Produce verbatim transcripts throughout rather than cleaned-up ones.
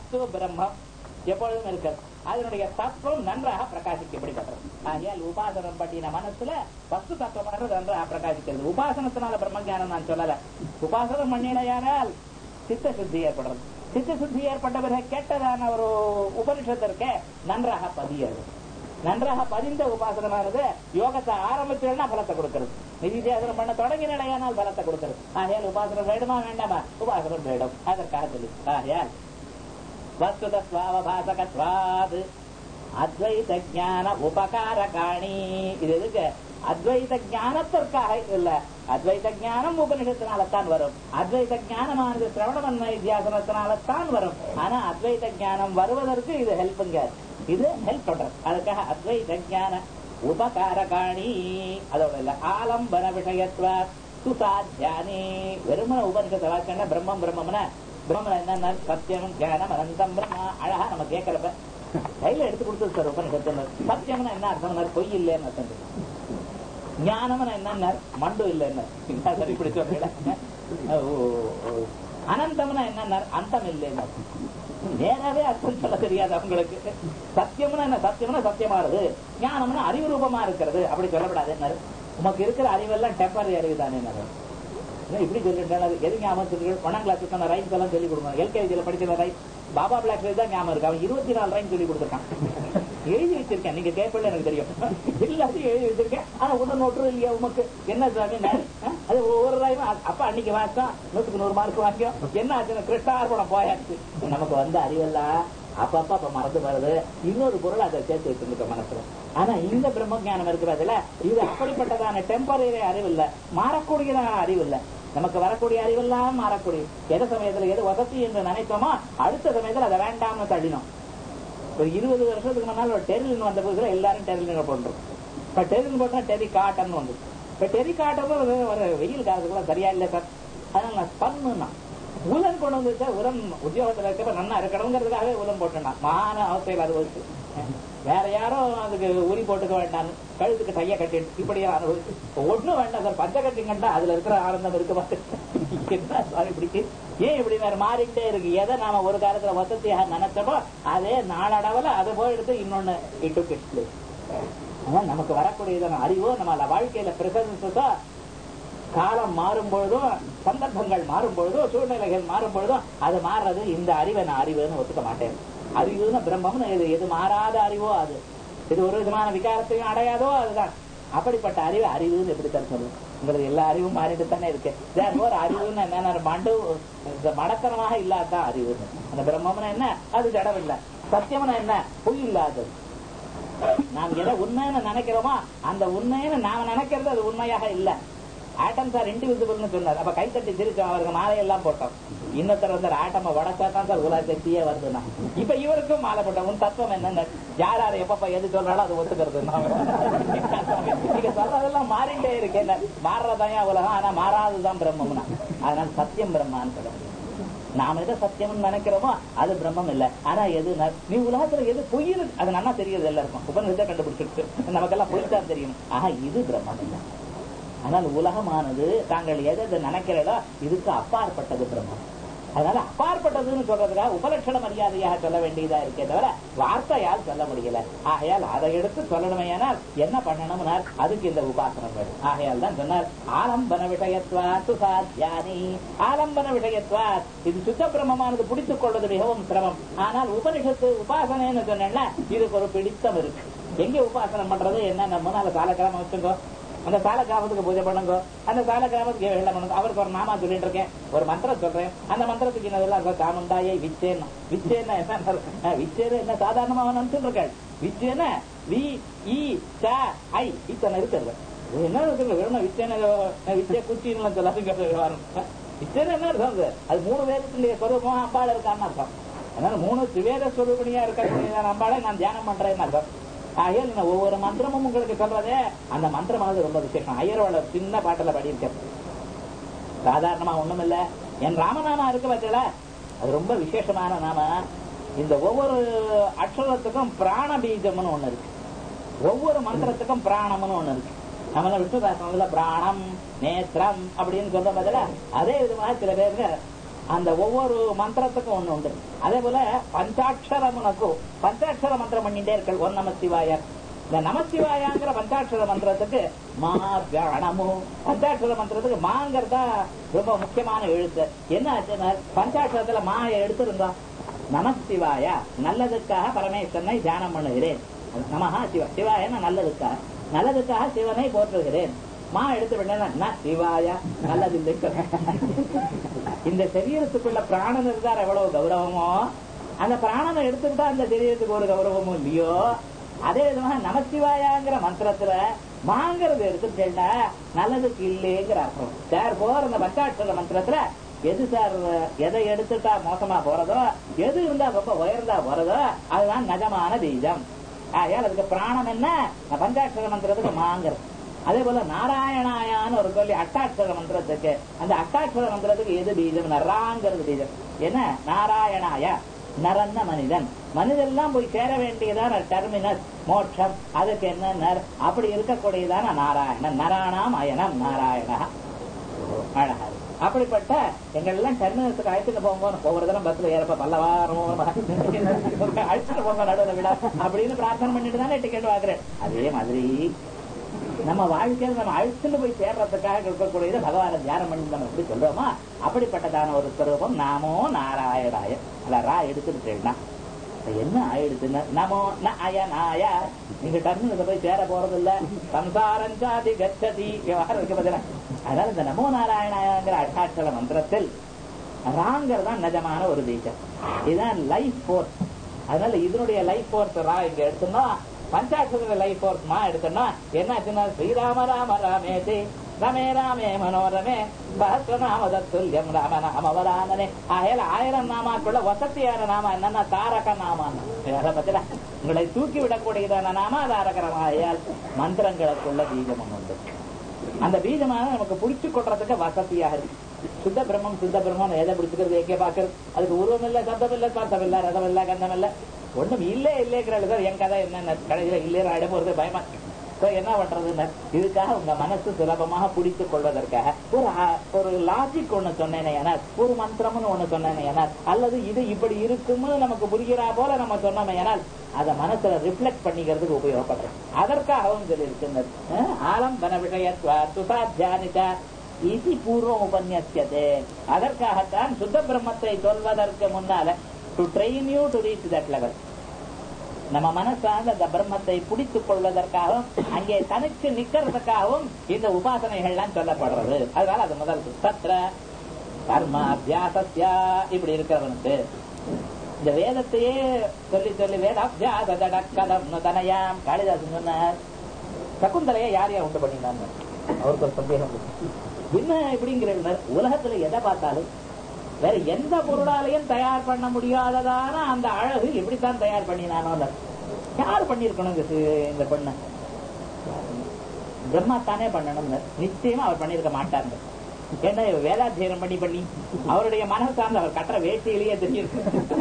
வஸ்து பிரம்மம் எப்பொழுதும் இருக்கிறது. அதனுடைய தத்துவம் நன்றாக பிரகாசிக்கப்படிப்பட்டது. ஆகையால் உபாசனம் பண்ணின மனசுல வஸ்து தத்துவமானது நன்றாக பிரகாசிக்கிறது. உபாசனத்தினால பிரம்ம ஞானம் நான் சொல்லல. உபாசனம் பண்ணிடையானால் சித்த சுத்தி ஏற்படுறது. சித்த சுத்தி ஏற்பட்ட பிறகு கேட்டதான ஒரு உபனிஷத்திற்கே நன்றாக பதியது. நன்றாக பதிந்த உபாசனமானது யோகத்தை ஆரம்பிச்சோம்னா பலத்தை கொடுக்கிறது. நிதித்தியாசனம் பண்ண தொடங்கி நிலையானால் பலத்தை கொடுக்கிறது. ஆகையால் உபாசனம் வேண்டுமா வேண்டாமா? உபாசனம் வேணும். அதற்காக சொல்லி ஆகையால் வஸ்துதத்வாவபாசகத்வாத் அத்வைத ஞான உபகாரகாணி. இது எதுக்கு? அத்வைத ஞானத்திற்காக இல்ல. அத்வைத ஞானம் உபனிஷத்தினால்தான் வரும். அத்வைத ஞானமானது சிரவணமன்ன வித்தியாசனத்தினால்தான் வரும். ஆனா அத்வைத ஞானம் வருவதற்கு இது ஹெல்ப்புங்க. இது ஹெல்ப் பண்றது. அதுக்காக அத்வைத ஞான உபகாரகாணி. அதோட இல்ல ஆலம்பன விஷயத்துவ சுசாத்தியானி. வெறுமன உபனிஷத்தை வாக்கிய பிரம்மம் பிரம்மம்னா பிரம்மம் என்ன? சத்தியம் ஞானம் அனந்தம் பிரம்மா. அழகா நம்ம கேட்கறப்ப கையில எடுத்து கொடுத்தது சார் உபனிஷத்து. சத்தியம்னா என்ன அர்த்தம்? பொய் இல்லைன்னு அர்த்தம். ஞானம்னா என்ன? மண்டு இல்லைன்னு. இப்படி சொல்ல. அனந்தம்னா என்ன? அந்தம் இல்லைன்னு. நேராவே அர்த்தம் சொல்ல தெரியாது அவங்களுக்கு. சத்தியம்னா என்ன? சத்தியம்னா சத்தியமானது. ஞானம்னா அறிவு ரூபமா இருக்கிறது. அப்படி சொல்லப்படாது. உமக்கு இருக்கிற அறிவெல்லாம் டெம்பரரி அறிவு தானே. இப்படி சொல்லிட்டு எது ஞாபகம்? ஒன்னாம் கிளாஸ் ரைம்ஸ் எல்லாம் சொல்லி கொடுக்கணும். எல்கேஜியில படிக்கிற ரைம் பாபா பிளாக் தான் ஞாபகம் இருக்கு. அவன் இருபத்தி நாலு ரைம் சொல்லி கொடுத்துருக்கான். எழுதி வச்சிருக்கேன். நீங்க கேட்பல எனக்கு தெரியும். எல்லாத்தையும் எழுதி வச்சிருக்கேன். ஆனா உடனே ஒட்டுறது இல்லையா உமக்கு? என்ன சாமி அது ஒவ்வொரு ரைம் அப்ப அன்னைக்கு வாசம் நூத்துக்கு நூறு மார்க் வாங்கியும் என்ன ஆச்சு? கிருஷ்ணார்பணம் போயாச்சு. நமக்கு வந்த அறிவெல்லாம் அப்பப்ப அப்ப மறந்து வருது. இன்னொரு பொருள் அதை சேர்த்து வச்சிருக்க மனசுல. ஆனா இந்த பிரம்ம ஞானம் இருக்கிறதுல இது அப்படிப்பட்டதான டெம்பரரி அறிவு இல்ல, மாறக்கூடியதான அறிவு இல்ல. நமக்கு வரக்கூடிய அறிவெல்லாம் மாறக்கூடிய. எந்த சமயத்துல எது வசதி என்று நினைத்தோமோ அடுத்த சமயத்துல அதை வேண்டாம்னு தள்ளினோம். ஒரு இருபது வருஷத்துக்கு முன்னால் ஒரு டெரிலின் வந்த புதுசுல எல்லாரும் டெரிலின் போடுறோம். இப்ப டெரிலின் போட்டா டெரி காட்டன் வந்து. இப்ப டெரி காட்டன் ஒரு வெயில் காலத்துக்குள்ள சரியா இல்லை சார். அதனால நான் பண்ணுனா உலன் கொண்டு வந்து சார் உரம் உத்தியோகத்துல இருக்கப்ப நல்லா இருக்கணுங்கிறதுக்காகவே உலன் போட்டேன்னா மான அவஸ்தையில் அது வச்சு வேற யாரும் அதுக்கு உரி போட்டுக்க வேண்டாம். கழுத்துக்கு கைய கட்டிட்டு இப்படியே அனுபவிச்சு ஒண்ணும் வேண்டாம் சார். பச்சை கட்டிங்கட்டா அதுல இருக்கிற ஆனந்தம் இருக்கு பார்த்து. என்ன சார் இப்படி ஏன் இப்படி வேற மாறிக்கிட்டே இருக்கு? எதை நாம ஒரு காலத்துல வசதியாக நினைச்சோமோ அதே நாளடவுல அதை போய் எடுத்து இன்னொன்னு இட்டு கிட்டு. ஆனா நமக்கு வரக்கூடியதான அறிவோ நம்ம வாழ்க்கையில பிரசன்ஸோ காலம் மாறும் பொழுதும் சந்தர்ப்பங்கள் மாறும் பொழுதோ சூழ்நிலைகள் மாறும் பொழுதும் அது மாறுறது. இந்த அறிவை நான் அறிவுன்னு ஒத்துக்க மாட்டேன். அறிவுன்னு பிரம்மம்னு எது எது மாறாத அறிவோ அது. இது ஒரு விதமான விகாரத்தையும் அடையாதோ அதுதான். அப்படிப்பட்ட அறிவு அறிவுன்னு எப்படி தர சொல்லுவோம்? உங்களுக்கு எல்லா அறிவும் மாறிட்டு தானே இருக்கு. ஒரு அறிவுன்னு என்ன? மண்டு மடத்தனமாக இல்லாதான் அறிவுன்னு. அந்த பிரம்மம்னா என்ன? அது ஜடம் இல்ல. சத்தியம்னா என்ன? பொய் இல்லாதது. நாம் எதை உண்மைன்னு நினைக்கிறோமோ அந்த உண்மைன்னு நாம நினைக்கிறது அது உண்மையாக இல்ல. ஆட்டம் சார் இண்டிவிசிபிள்னு சொன்னார். அப்ப கைத்தட்டி சிரிச்சோம். அவருக்கு மாலையெல்லாம் போட்டோம். இன்னொருத்தர் வந்து ஆட்டம வடச்சா தான் சார் உலகத்தையே வருதுன்னா இப்ப இவருக்கும் மாலை போட்டோம். உன் தத்துவம் என்னன்னு யார் யாரு எப்பப்ப எது சொல்றாலும் அது ஒத்துக்கிறது. நீங்க சொல்றதெல்லாம் மாறிட்டே இருக்கேன். மாறுறதான் உலகம். ஆனா மாறாதுதான் பிரம்மம்னா. அதனால சத்தியம் பிரம்மான்னு சொல்ல முடியும். நாம எதை சத்தியம்னு நினைக்கிறோமோ அது பிரம்மம் இல்ல. ஆனா எது நீ உலகத்துல எது பொய் அது நல்லா தெரியுது எல்லாருக்கும். உபநிஷத்தை கண்டுபிடிச்சிருக்கு. நமக்கெல்லாம் பொய் தான் தெரியும். ஆஹா இது பிரம்மம் இல்ல. ஆனால் உலகமானது தாங்கள் எதை நினைக்கிறதோ இதுக்கு அப்பாற்பட்டது பிரம்மம். அதனால அப்பாற்பட்டதுன்னு சொல்றதுக்காக உபலட்சண மரியாதையாக சொல்ல வேண்டியதா இருக்கே தவிர வார்த்தையால் சொல்ல முடியல. ஆகையால் அதை எடுத்து சொல்லணுமையானால் என்ன பண்ணணும்னா அதுக்கு இந்த உபாசனம் வேணும். ஆகையால் தான் சொன்னார் ஆலம்பன விஷயத்வா சுசாத்தியானி. ஆலம்பன விஷயத்வா இது சுத்த பிரம்மமானது பிடித்துக் கொள்வது மிகவும் சிரமம். ஆனால் உபனிஷத்து உபாசனைன்னு சொன்னா இதுக்கு ஒரு பிடித்தம் இருக்கு. எங்க உபாசனம் பண்றது என்ன? முன்னால காலக்கிழமை வச்சுக்கோ. அந்த சால கிராமத்துக்கு பூஜை பண்ணுங்க. அந்த சால கிராமத்துக்கு வெள்ளம் பண்ணுங்க. அவருக்கு ஒரு நாமா சொல்லிட்டு இருக்கேன். ஒரு மந்திரம் சொல்றேன். அந்த மந்திரத்துக்கு என்னதெல்லாம் காமுண்டாயை விச்சேன்னா விச்சேன்னா என்ன? விச்சேன்னு என்ன சாதாரணமா நினைச்சுட்டு இருக்காள். விச்சேன்னா வி இ ச ஐ இத்தனை இருக்கிறது. என்ன இருக்கு? வெறும் விச்சேன விச்சே குச்சின்னு சொல்லாது. விச்சேன்னு என்ன அர்த்தம்? அது மூணு வேதத்துடைய சொரூபமா அம்பாள் இருக்கான்னு அர்த்தம். அதனால மூணு திவேத சொரூபணியா இருக்க அம்பாளை நான் தியானம் பண்றேன்னு அர்த்தம். ஆகையால் ஒவ்வொரு மந்திரமும் உங்களுக்கு சொல்றதே அந்த மந்திரமானது ரொம்ப விசேஷம். ஐயரோட சின்ன பாட்டுல பாடியிருக்க சாதாரணமா ஒண்ணும் இல்ல. என் ராமநாமா இருக்கு பார்த்தல அது ரொம்ப விசேஷமான நாம. இந்த ஒவ்வொரு அக்ஷரத்துக்கும் பிராண பீஜம்னு ஒண்ணு இருக்கு. ஒவ்வொரு மந்திரத்துக்கும் பிராணம்னு ஒண்ணு இருக்கு. நம்ம விஷ்ணு சாஸ்திரத்துல பிராணம் நேத்திரம் அப்படின்னு சொல்ற பதில அதே விதமாக சில பேருக்கு அந்த ஒவ்வொரு மந்திரத்துக்கும் ஒண்ணு உண்டு. அதே போல பஞ்சாட்சரமுனக்கும் பஞ்சாட்சர மந்திரம் பண்ணிட்டே இருக்க ஒன் நம சிவாய. இந்த நமசிவாயாங்கிற பஞ்சாட்சர மந்திரத்துக்கு மா கணமும் பஞ்சாட்சர மந்திரத்துக்கு மாங்கிறதா ரொம்ப முக்கியமான எழுத்து. என்ன ஆச்சுன்னா பஞ்சாட்சரத்துல மாயை எடுத்திருந்தோம். நமசிவாய நல்லதுக்காக பரமேஸ்வரனை தியானம் பண்ணுகிறேன். நமஹா சிவ சிவாயன நல்லதுக்காக நல்லதுக்காக சிவனை போற்றுகிறேன். மா எடுத்து விட்டா சிவாய நல்லது இல்லை. இந்த சரீரத்துக்குள்ள பிராணன் இருந்தார் எவ்வளவு கௌரவமோ அந்த பிராணனை எடுத்துக்கிட்டா அந்த சரீரத்துக்கு ஒரு கௌரவமும் இல்லையோ அதே விதமாக நமசிவாயாங்கிற மந்திரத்துல மாங்கிறது எடுத்துட்டா நல்லதுக்கு இல்லைங்கிற அர்த்தம். சார் போற அந்த பஞ்சாட்சர மந்திரத்துல எது சார் எதை எடுத்துட்டா மோசமா போறதோ எது இருந்தா ரொம்ப உயர்ந்தா போறதோ அதுதான் நிஜமான பீஜம். ஆகையால் அதுக்கு பிராணம் என்ன பஞ்சாட்சர மந்திரத்துக்கு மாங்கிறது. அதே போல நாராயணாயான்னு ஒரு சொல்லி அட்டாட்சர மந்திரத்துக்கு அந்த அட்டாட்சர மந்திரத்துக்கு எது பீஜம் நராங்கிறது பீஜம். என்ன நாராயணாய நரன்ன மனிதன் மனிதெல்லாம் போய் சேர வேண்டியதான டெர்மினஸ் மோட்சம். அதுக்கு என்ன அப்படி இருக்கக்கூடியதான நாராயணன் நராணாம் அயனம் நாராயணா அழகா. அப்படிப்பட்ட எங்கெல்லாம் டெர்மினஸுக்கு அழைச்சிட்டு போகும்போது ஒவ்வொரு தினம் பஸ்ல ஏறப்ப பல்லவாரம் அழைச்சிட்டு போங்க நடுவில் விட அப்படின்னு பிரார்த்தனை பண்ணிட்டு தானே டிக்கெட் வாங்குறேன். அதே மாதிரி நம்ம வாழ்க்கையில் நம்ம அழைச்சிட்டு போய் சேர்றதுக்காக இருக்கக்கூடியது பகவான தியானம் பண்ணி நம்ம எப்படி சொல்றோமா அப்படிப்பட்டதான ஒரு ஸ்வரூபம் நாமோ நாராயணாய. அல்ல ரா எடுத்துக்கிட்டேன்னா என்ன ஆயிடுச்சுன்னு நமோ ந அயனாய. நீங்க டர்மினஸை போய் சேர போறது இல்ல சம்சாரஞ்சாதி கச்சதி விவகாரம் இருக்கு பதில. அதனால இந்த நமோ நாராயணாயங்கிற அட்டாட்சர மந்திரத்தில் ராங்கிறதான் நிஜமான ஒரு பீஜம். இதுதான் லைஃப் போர்ஸ். அதனால இதனுடைய லைஃப் போர்ஸ் ரா இங்க எடுத்தோம்னா பஞ்சாட்சர லைஃப் போர்ஸ் மா எடுத்தோம்னா என்னாச்சுன்னா ஸ்ரீராம ராம ராமேதி ரமே ராமே மனோரமே பகத்வநாமதத்துல்யம் ராம நாமவரானனே. ஆகையால ஆயிரம் நாமாக்குள்ள வசதியான நாம என்னன்னா தாரக நாமான்னு பத்தில உங்களை தூக்கி விடக்கூடியதான நாம தாரகரமாயால் மந்திரங்களுக்குள்ள பீஜம் ஒன்று உண்டு. அந்த பீஜமான நமக்கு புடிச்சு கொட்டுறதுக்கு வசதியாக இருக்கு. சுத்த பிரம்மம் சுத்த பிரம்மம் எதை பிடிச்சுக்கிறது எங்கே பாக்குறது அதுக்கு உருவம் இல்ல சப்தம் இல்ல ஸ்பர்சம் இல்ல ரதம் இல்ல கந்தம் இல்ல ஒண்ணும் இல்லே இல்லைங்கிறது சார். என் கதை என்ன கடைசியில இல்லைன்னு ஆயிட போறது பயமா என்ன பண்றதுன்னு இதுக்காக உங்க மனசு சுலபமாக பிடித்துக் கொள்வதற்காக ஒரு ஒரு லாஜிக் ஒண்ணு சொன்னேனே ஏனால் ஒரு மந்திரம்னு ஒண்ணு சொன்னேனே ஏனால் அல்லது இது இப்படி இருக்குன்னு நமக்கு புரிகிறா போல நம்ம சொன்னோமே ஏனால் அதை மனசுல ரிஃப்ளெக்ட் பண்ணிக்கிறதுக்கு உபயோகப்படுறோம். அதற்காகவும் சொல்லி இருக்கின்றது ஆலம்பன விஷயத்வாதியானித இது பூர்வம் உபன்யசியதே. அதற்காகத்தான் சுத்த பிரம்மத்தை சொல்வதற்கு முன்னால to train you to reach that level நம்ம மனசாக அந்த பிரம்மத்தை பிடித்துக் கொள்வதற்காகவும் அங்கே தனிச்சு நிக்கிறதுக்காகவும் இந்த உபாசனைகள்லாம் சொல்லப்படுறது. அதனால அது முதல் சத்திர கர்மாபியாசத்யா இப்படி இருக்கிறவனுக்கு இந்த வேதத்தையே சொல்லி சொல்லி வேதாபியாசம் தனயாம் காளிதாசன் சொன்னார். சகுந்தலையை யார் யார் உண்டு பண்ணினாங்க அவருக்கு ஒரு சந்தேகம் என்ன இப்படிங்கிற உலகத்துல எதை பார்த்தாலும் வேற எந்த பொருளாலையும் தயார் பண்ண முடியாததான அந்த அழகு எப்படித்தான் தயார் பண்ணினானோ யார் பண்ணிருக்கணும் இந்த பொண்ணு பிரம்மா தானே பண்ணணும். நிச்சயமா அவர் பண்ணிருக்க மாட்டாங்க. ஏன்னா வேதாத்தியனம் பண்ணி பண்ணி அவருடைய மனசார்ந்து அவர் கட்டுற வேட்டையிலேயே தெரியுது.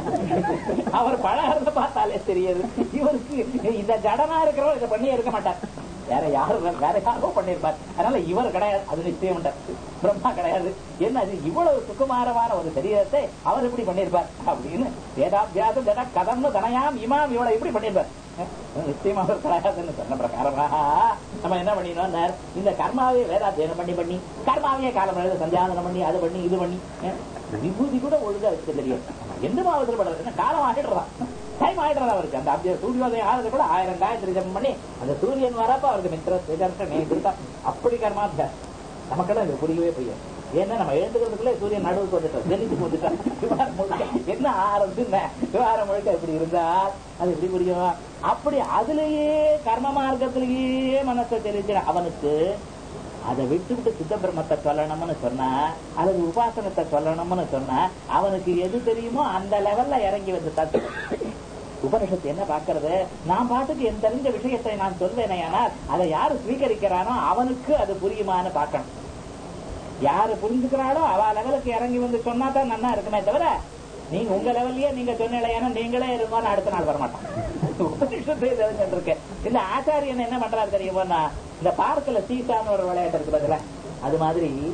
அவர் பழகிறத பார்த்தாலே தெரியுது. இவருக்கு இந்த ஜடனா இருக்கிறவர் இதை பண்ணி இருக்க மாட்டார். வேற யாரும் வேற யாரோ பண்ணிருப்பார். அதனால இவர் கிடையாது. அது நிச்சயம் பிரம்மா கிடையாது. என்ன அது இவ்வளவு சுகுமாரமான ஒரு சரீரத்தை அவர் எப்படி பண்ணிருப்பார் அப்படின்னு வேதாபியாசம் ஜட கதம்னு தனையாம் இமாம் இவ்வளவு எப்படி பண்ணிருப்பார். நிச்சயமா அவர் கிடையாதுன்னு சொன்ன பிரகாரமாக நம்ம என்ன பண்ணினோம் இந்த கர்மாவே வேதாத்தியனம் பண்ணி பண்ணி கர்மாவே காலம் சந்தியாதனம் பண்ணி அது பண்ணி இது பண்ணி விபூதி கூட ஒழுங்கா வச்சுக்க தெரியும். எந்த மாவட்டத்தில் படுறது காலம் ஆகிடுறதான் டைம் ஆயிடுறதா அவருக்கு. அந்த அப்படியே சூரியோதயம் ஆகிறது கூட ஆயிரம் காயத்ரி ஜபம் பண்ணி அந்த சூரியன் வரப்ப அவருக்கு மித்திர அப்படி கர்மாபியாசம். நமக்கெல்லாம் இது புரியவே புரியும். ஏன்னா நம்ம எழுந்துக்கிறதுக்குள்ளே சூரியன் நடுவுக்கு வந்துட்டோம் ஜெனிச்சுக்கு வந்துட்டோம். விவகாரம் முழுக்க என்ன ஆரம்பிச்சு விவகாரம் முழுக்க இப்படி இருந்தால் அது எப்படி புரியும். அப்படி அதுலயே கர்ம மார்க்கத்திலேயே மனசை தெரிஞ்சிட அவனுக்கு அதை விட்டு விட்டு சித்த பிரம்மத்தை சொல்லணும்னு சொன்னா அல்லது உபாசனத்தை சொல்லணும்னு சொன்னா அவனுக்கு எது தெரியுமோ அந்த லெவல்ல இறங்கி வந்து தத்து. உபனிஷத்து என்ன பாக்குறது நான் பாட்டுக்கு என் தெரிஞ்ச விஷயத்தை நான் சொல்வேனே ஆனால் அதை யாரு ஸ்வீகரிக்கிறானோ அவனுக்கு அது புரியுமான்னு பார்க்கணும். யாரு புரிஞ்சுக்கிறாளோ அவ லெவலுக்கு இறங்கி வந்து சொன்னா தான் நல்லா இருக்குமே தவிர நீங்க உங்க லெவல்லயே நீங்க சொன்னீங்களா நீங்களே இருங்கன்னு அடுத்த நாள் வரமாட்டான். உபனிஷத்து இருக்கேன். இந்த ஆச்சாரியன் என்ன பண்றாரு தெரியுமோன்னா இந்த பார்க்கல சீசான்னு ஒரு விளையாட்டு இருக்கு பதில அது மாதிரி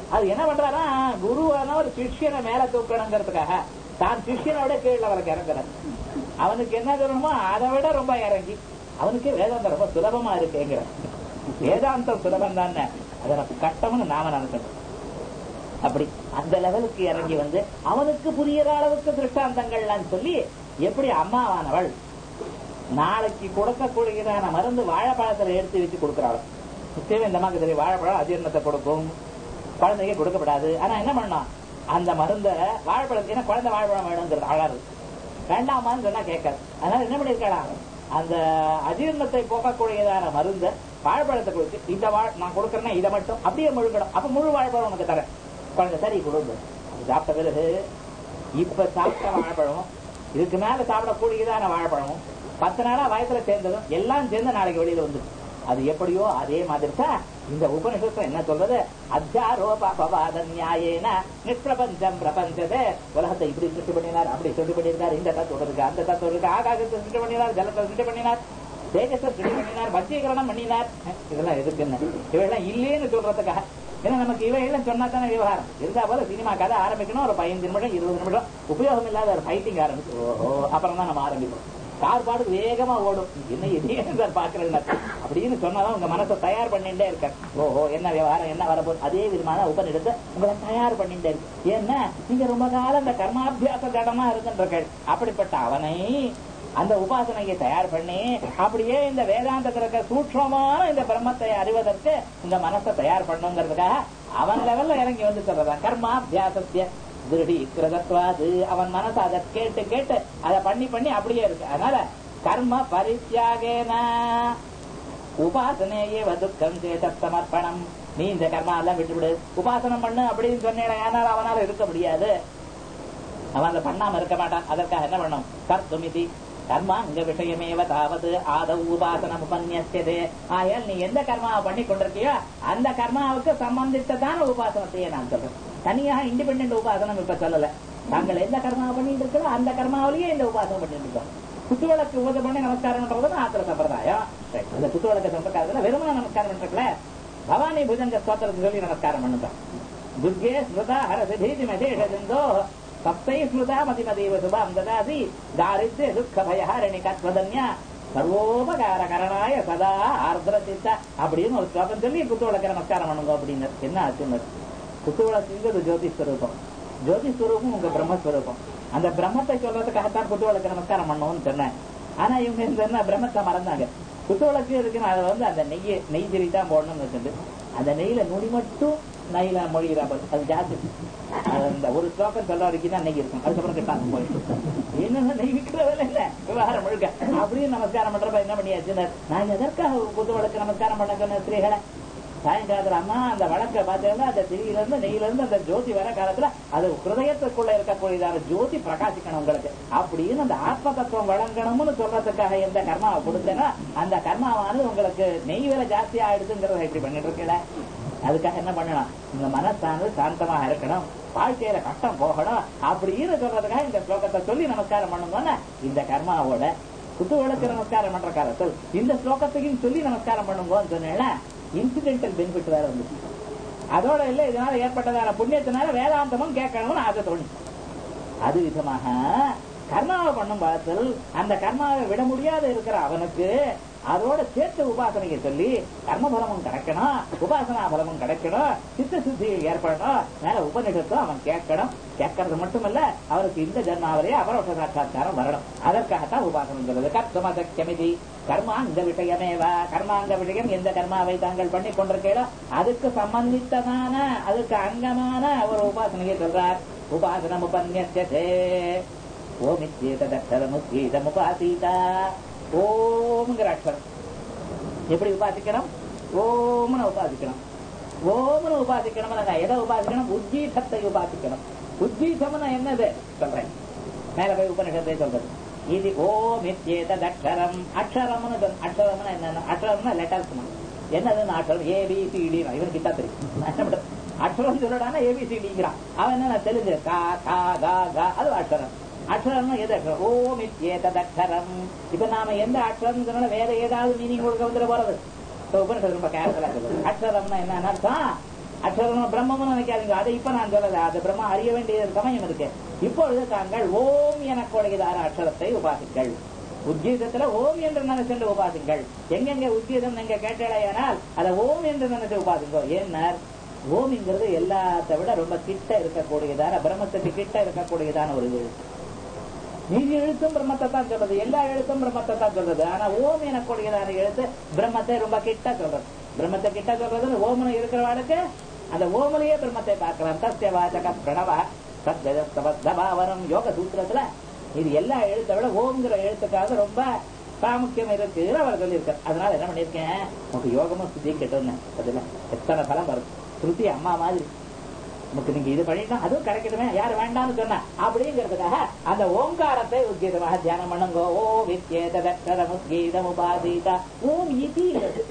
அது என்ன பண்றாரா, குருவான ஒரு சிஷ்யனை மேல தூக்கணுங்கிறதுக்காக தான் சிஷ்யனோட கீழே அவருக்கு இறங்குறாரு. அவனுக்கு என்ன சொல்லணுமோ அதை விட ரொம்ப இறங்கி அவனுக்கு வேதாந்தம் ரொம்ப சுலபமா இருக்குங்கிற. வேதாந்தம் சுலபம் தானே, அதை கட்டம்னு நாம நினைக்கணும். அப்படி அந்த லெவலுக்கு இறங்கி வந்து அவனுக்கு புரியுற அளவுக்கு திருஷ்டாந்தங்கள்லாம் சொல்லி, எப்படி அம்மாவானவள் நாளைக்கு கொடுக்கக்கூடியதான மருந்து வாழைப்பழத்துல எடுத்து வச்சு கொடுக்குறாள். நிச்சயமா இந்த மாதிரி தெரியும், வாழைப்பழம் அஜீரணத்தை கொடுக்கும், குழந்தைக்கு கொடுக்கப்படாது. ஆனா என்ன பண்ணோம், அந்த மருந்த வாழைப்பழம் குழந்தை வாழைப்பழம் வேணுங்கிறது அழாது, வேண்டாமான்னு சொன்னா கேட்காது. அதனால என்ன பண்ணிருக்கலாம், அந்த அஜீரணத்தை போக்கக்கூடியதான மருந்த வாழைப்பழத்தை கொடுத்து, இந்த வாழ் நான் கொடுக்கறேன்னா இதை மட்டும் அப்படியே முழுக்கணும், அப்ப முழு வாழைப்பழம் உனக்கு தரேன், குழந்தை சரி கொடுங்க. சாப்பிட்ட பிறகு இப்ப சாப்பிட்ட வாழைப்பழமும் இதுக்கு மேல சாப்பிடக்கூடியதான வாழைப்பழமும் பத்து நாளா வயசுல சேர்ந்ததும் எல்லாம் சேர்ந்து நாளைக்கு வெளியில வந்து, அது எப்படியோ அதே மாதிரி தான் இந்த உபனிஷத்து என்ன சொல்றது, அத்தியாரோபாபவாத நியாயேன நிஷ்பிரபஞ்சம் பிரபஞ்சதே. உலகத்தை இப்படி சிருஷ்டி பண்ணினார், அப்படி சிருஷ்டி பண்ணியிருந்தார், இந்த தத்துவம் இருக்கு, அந்த தத்துவம் இருக்கு, ஆகாசத்தை சிருஷ்டி பண்ணினார், ஜலத்தை சிருஷ்டி பண்ணினார், தேஜத்தை சிருஷ்டி பண்ணினார், வஞ்சீகரணம் பண்ணினார். இதெல்லாம் எதுக்குன்னு இவையெல்லாம் இல்லேன்னு சொல்றதுக்காக. ஏன்னா நமக்கு இவையெல்லாம் சொன்னா தானே விவகாரம். இருந்தா போல சினிமா கதை ஆரம்பிக்கணும், ஒரு பதினஞ்சு நிமிடம் இருபது நிமிடம் உபயோகம் இல்லாத ஒரு ஃபைட்டிங் ஆரம்பிச்சு, ஓஹோ அப்புறம் தான் நம்ம ஆரம்பிப்போம். கார் பாட்டுக்கு வேகமா ஓடும், என்ன எதையும் சார் பாக்குறது அப்படின்னு சொன்னாதான் உங்க மனசை தயார் பண்ணிட்டே இருக்க. ஓஹோ என்ன விவகாரம் என்ன வரப்போகுது, அதே விதமான உபநிடத்தை உங்களை தயார் பண்ணிட்டே இருக்கு. ஏன்னா நீங்க ரொம்ப காலம் இந்த கர்மாபியாச கடமா இருக்குன்ற, அப்படிப்பட்ட அவனை அந்த உபாசனையை தயார் பண்ணி அப்படியே இந்த வேதாந்தத்தில் இருக்க சூட்சமான இந்த பிரம்மத்தை அறிவதற்கு இந்த மனசை தயார் பண்ணுங்கிறதுக்காக அவன் லெவல்ல இறங்கி வந்து சொல்றதான் கர்மாபியாசத்திய திருடீகிருதத்வாது. அவன் மனசு அதை கேட்டு கேட்டு அதை பண்ணி பண்ணி அப்படியே இருக்கு. அதனால கர்ம பரித்யாகேன உபாசனையே வதுக்கம் சேத சமர்ப்பணம். நீ இந்த கர்மா எல்லாம் விட்டுவிடு, உபாசனம் பண்ணு அப்படின்னு சொன்னேன். ஆனால் அவனால இருக்க முடியாது, அவன் அதை பண்ணாம இருக்க மாட்டான். அதற்காக என்ன பண்ணும், கர்த்துமிதி கர்மாங்க விஷயமேவ தாவது ஆத உபாசனம் உபன்யஸ்யதே. ஆயால் நீ எந்த கர்மாவை பண்ணி கொண்டிருக்கியோ அந்த கர்மாவுக்கு சம்பந்தித்ததான உபாசனத்தையே நான் சொல்றேன். தனியாக இண்டிபெண்டன்ட் உபாசனம் இப்ப சொல்லல. நாங்கள் எந்த கர்மாவை பண்ணிட்டு இருக்கிறோம் அந்த கர்மாவிலேயே இந்த உபாசனம் பண்ணிட்டு இருக்கோம். குத்துவிளக்கு உபதம் பண்ணி நமஸ்காரம் பண்றதுன்னு ஆத்திர சம்பிரதாயம். அந்த குத்துவிளக்கு சம்பிரதாயத்துல வெறுமன நமஸ்காரம் பண்றதுல பவானி புஜங்க ஸ்தோத்திரத்தை சொல்லி நமஸ்காரம் பண்ணுறோம். துர்கே ஸ்மிருதா ஹரசிதீதி மதேஷோ சப்தை ஸ்மிருதா மதிமதேவ சுபாம் ததாசி தாரித்ய துக்க பயஹாரணி கத்வதன்யா சர்வோபகார கரணாய சதா ஆர்திர சித்த அப்படின்னு ஒரு ஸ்லோகம் சொல்லி குத்துவிளக்க நமஸ்காரம் பண்ணுங்க அப்படின்னு. என்ன ஆச்சுன்னு, குத்துவிளக்குங்கிறது ஜோதிஸ்வரூபம், ஜோதிஸ்வரூபம் உங்க பிரம்மஸ்வரூபம். அந்த பிரம்மத்தை சொல்றதுக்காகத்தான் குத்துவிளக்க நமஸ்காரம் பண்ணணும்னு சொன்னேன். ஆனா இவங்க இந்த பிரம்மத்தை மறந்தாங்க. குத்துவிளக்கு இருக்குன்னு அதை வந்து அந்த நெய்யை நெய் திரி தான் போடணும்னு வச்சுட்டு அந்த நெய்யில நொடி மட்டும் நெய்ல மொழிகிறா, அது ஜாஸ்தி. அந்த ஒரு ஸ்லோகம் சொல்ற வரைக்கும் தான் நெய் இருக்கும், அதுக்கப்புறம் கிட்டாங்க போயிட்டு என்னன்னா நெய் விற்கிறதில்ல இல்ல விவகாரம் முழுக்க அப்படின்னு நமஸ்காரம் பண்றப்ப என்ன பண்ணியாச்சு, நான் எதற்காக குத்துவிளக்கு நமஸ்காரம் பண்ண சொன்ன ஸ்திரீகளை சாயங்காலத்துல அம்மா அந்த வழக்கை பார்த்தீங்கன்னா அந்த திரியில இருந்து நெய்யில இருந்து அந்த ஜோதி வர காலத்துல அது ஹிருதயத்துக்குள்ள இருக்கக்கூடியதான ஜோதி பிரகாசிக்கணும் உங்களுக்கு அப்படின்னு அந்த ஆத்ம தத்துவம் வழங்கணும்னு சொல்றதுக்காக எந்த கர்மாவை கொடுத்தேன்னா அந்த கர்மாவானது உங்களுக்கு நெய் விலை ஜாஸ்தி ஆயிடுதுங்கிறத எப்படி பண்ணிட்டு இருக்கல. அதுக்காக என்ன பண்ணணும், இந்த மனசானது சாந்தமாக இருக்கணும், வாழ்க்கையில கஷ்டம் போகணும் அப்படின்னு சொல்றதுக்காக இந்த ஸ்லோகத்தை சொல்லி நமஸ்காரம் பண்ணுங்கன்னா இந்த கர்மாவோட குத்துவிளக்கு நமஸ்காரம் பண்ற காலத்தில் இந்த ஸ்லோகத்தையும் சொல்லி நமஸ்காரம் பண்ணுங்கன்னு சொன்னேன்னா இன்சிடென்டல் பெனிஃபிட் வேற வந்து அதோட இல்ல இதனால ஏற்பட்டதான புண்ணியத்தினால வேதாந்தமும் கேட்கணும்னு ஆசை தோணி. அது விதமாக கர்மாவை பண்ணும் பாதத்தில் அந்த கர்மாவை விட முடியாத இருக்கிற அவனுக்கு அதோட சேர்த்து உபாசனையை சொல்லி கர்மபலமும் கிடைக்கணும், உபாசனா பலமும் கிடைக்கணும், சித்த சுத்தியில் ஏற்படணும், மேல உபநிஷத்தும் அவன் கேட்கணும். கேட்கறது மட்டுமல்ல அவருக்கு இந்த ஜன்மாவிலேயே அபரோஷ சாட்சாத்காரம் வரணும். அதற்காகத்தான் உபாசனம் சொல்றது. கர்ம சக்கியமிதி கர்மாங்க விஷயமேவா. கர்மாங்க விஷயம் எந்த கர்மாவை தாங்கள் பண்ணி கொண்டிருக்கீங்களோ அதுக்கு சம்பந்தித்ததான அதுக்கு அங்கமான ஒரு உபாசனையை சொல்றார். உபாசனம் உபன்யஸ்யதே ஓமித்யேததக்ஷரமுத்யேதம் உபாசீதா. ஓம்ங்கிற அக்ஷரம் எப்படி உபாசிக்கணும், ஓம்னு உபாசிக்கணும். ஓம்னு உபாசிக்கணும் எதை உபாசிக்கணும், உஜ்ஜீதத்தை உபாசிக்கணும். உஜ்ஜீதம்னா என்னது சொல்றேன், மேல போய் உபனிஷத்தை சொல்றது. இது ஓமித்யேததக்ஷரம் அக்ஷரம்னு அக்ஷரம்னா என்ன, அக்ஷரம்னா லெட்டர்ஸ். என்னதுன்னு அக்ஷரம் ஏபிசிடி இவனுக்கு கிட்டா தெரியும். அக்ஷரம் சொல்லடானா ஏபிசிடிங்கிறான் அவன். என்ன தெலுங்கு கா கா கா கா அது அக்ஷரம். அக்ஷரம் எது அக்ஷரம், ஓம் இத்யேததக்ஷரம். இப்ப நாம எந்த அக்ஷரம் சொன்னால வேற ஏதாவது மீனிங் கொடுக்க வந்துட போறது. உபனிஷத்து ரொம்ப கேர்ஃபுல்லா சொல்லுது. அக்ஷரம்னா என்ன அர்த்தம், அக்ஷரம் பிரம்மம்னு நினைக்காதீங்க. அதை இப்ப நான் சொல்லல, அது பிரம்மா அறிய வேண்டிய சமயம் இருக்கு. இப்பொழுது தாங்கள் ஓம் எனக்குடையதான அக்ஷரத்தை உபாசிங்கள். உத்கீதத்துல ஓம் என்று நினைச்சு உபாசிங்கள். எங்கெங்க உத்கீதம் நீங்க கேட்டால் அதை ஓம் என்று நினைச்சு உபாசிங்கோ. ஏன்னா ஓம்ங்கிறது எல்லாத்த விட ரொம்ப கிட்ட இருக்கக்கூடியதான, பிரம்மத்துக்கு கிட்ட இருக்கக்கூடியதான ஒரு எழுத்து. மீதி எழுத்தும் பிரம்மத்தை தான் சொல்றது, எல்லா எழுத்தும் பிரம்மத்தை தான் சொல்றது. ஆனா ஓம் எனக்கூடியதான எழுத்து பிரம்மத்தை ரொம்ப கிட்ட சொல்றது. பிரம்மத்தை கிட்ட சொல்றது ஓமனை இருக்கிறவாளுக்கு அந்த ஓமலையே பிரம்மத்தை பார்க்கலாம். சத்திய வாசக பிரணவ சத்யபாவரம் யோக சூத்திரத்துல இது எல்லா எழுத்தை விட ஓம்ங்கிற எழுத்துக்காக ரொம்ப பிராமுக்கியம் இருக்கு அவர் சொல்லியிருக்கார். அதனால என்ன பண்ணிருக்கேன், உங்களுக்கு யோகமும் சுத்தி கெட்டோன்னு அதுல எத்தனை பலம் வரும். ஸ்ருதி அம்மா மாதிரி நமக்கு நீங்க இது பண்ணிட்டா அதுவும் கிடைக்கணுமே, யாரு வேண்டாம்னு சொன்னா அப்படிங்கிறதுக்காக அந்த ஓங்காரத்தை உத்கீதமாக தியானம் பண்ணுங்க. ஓ வித்யேதம் உத்கீதம் உபாதீதா ஓம் இதி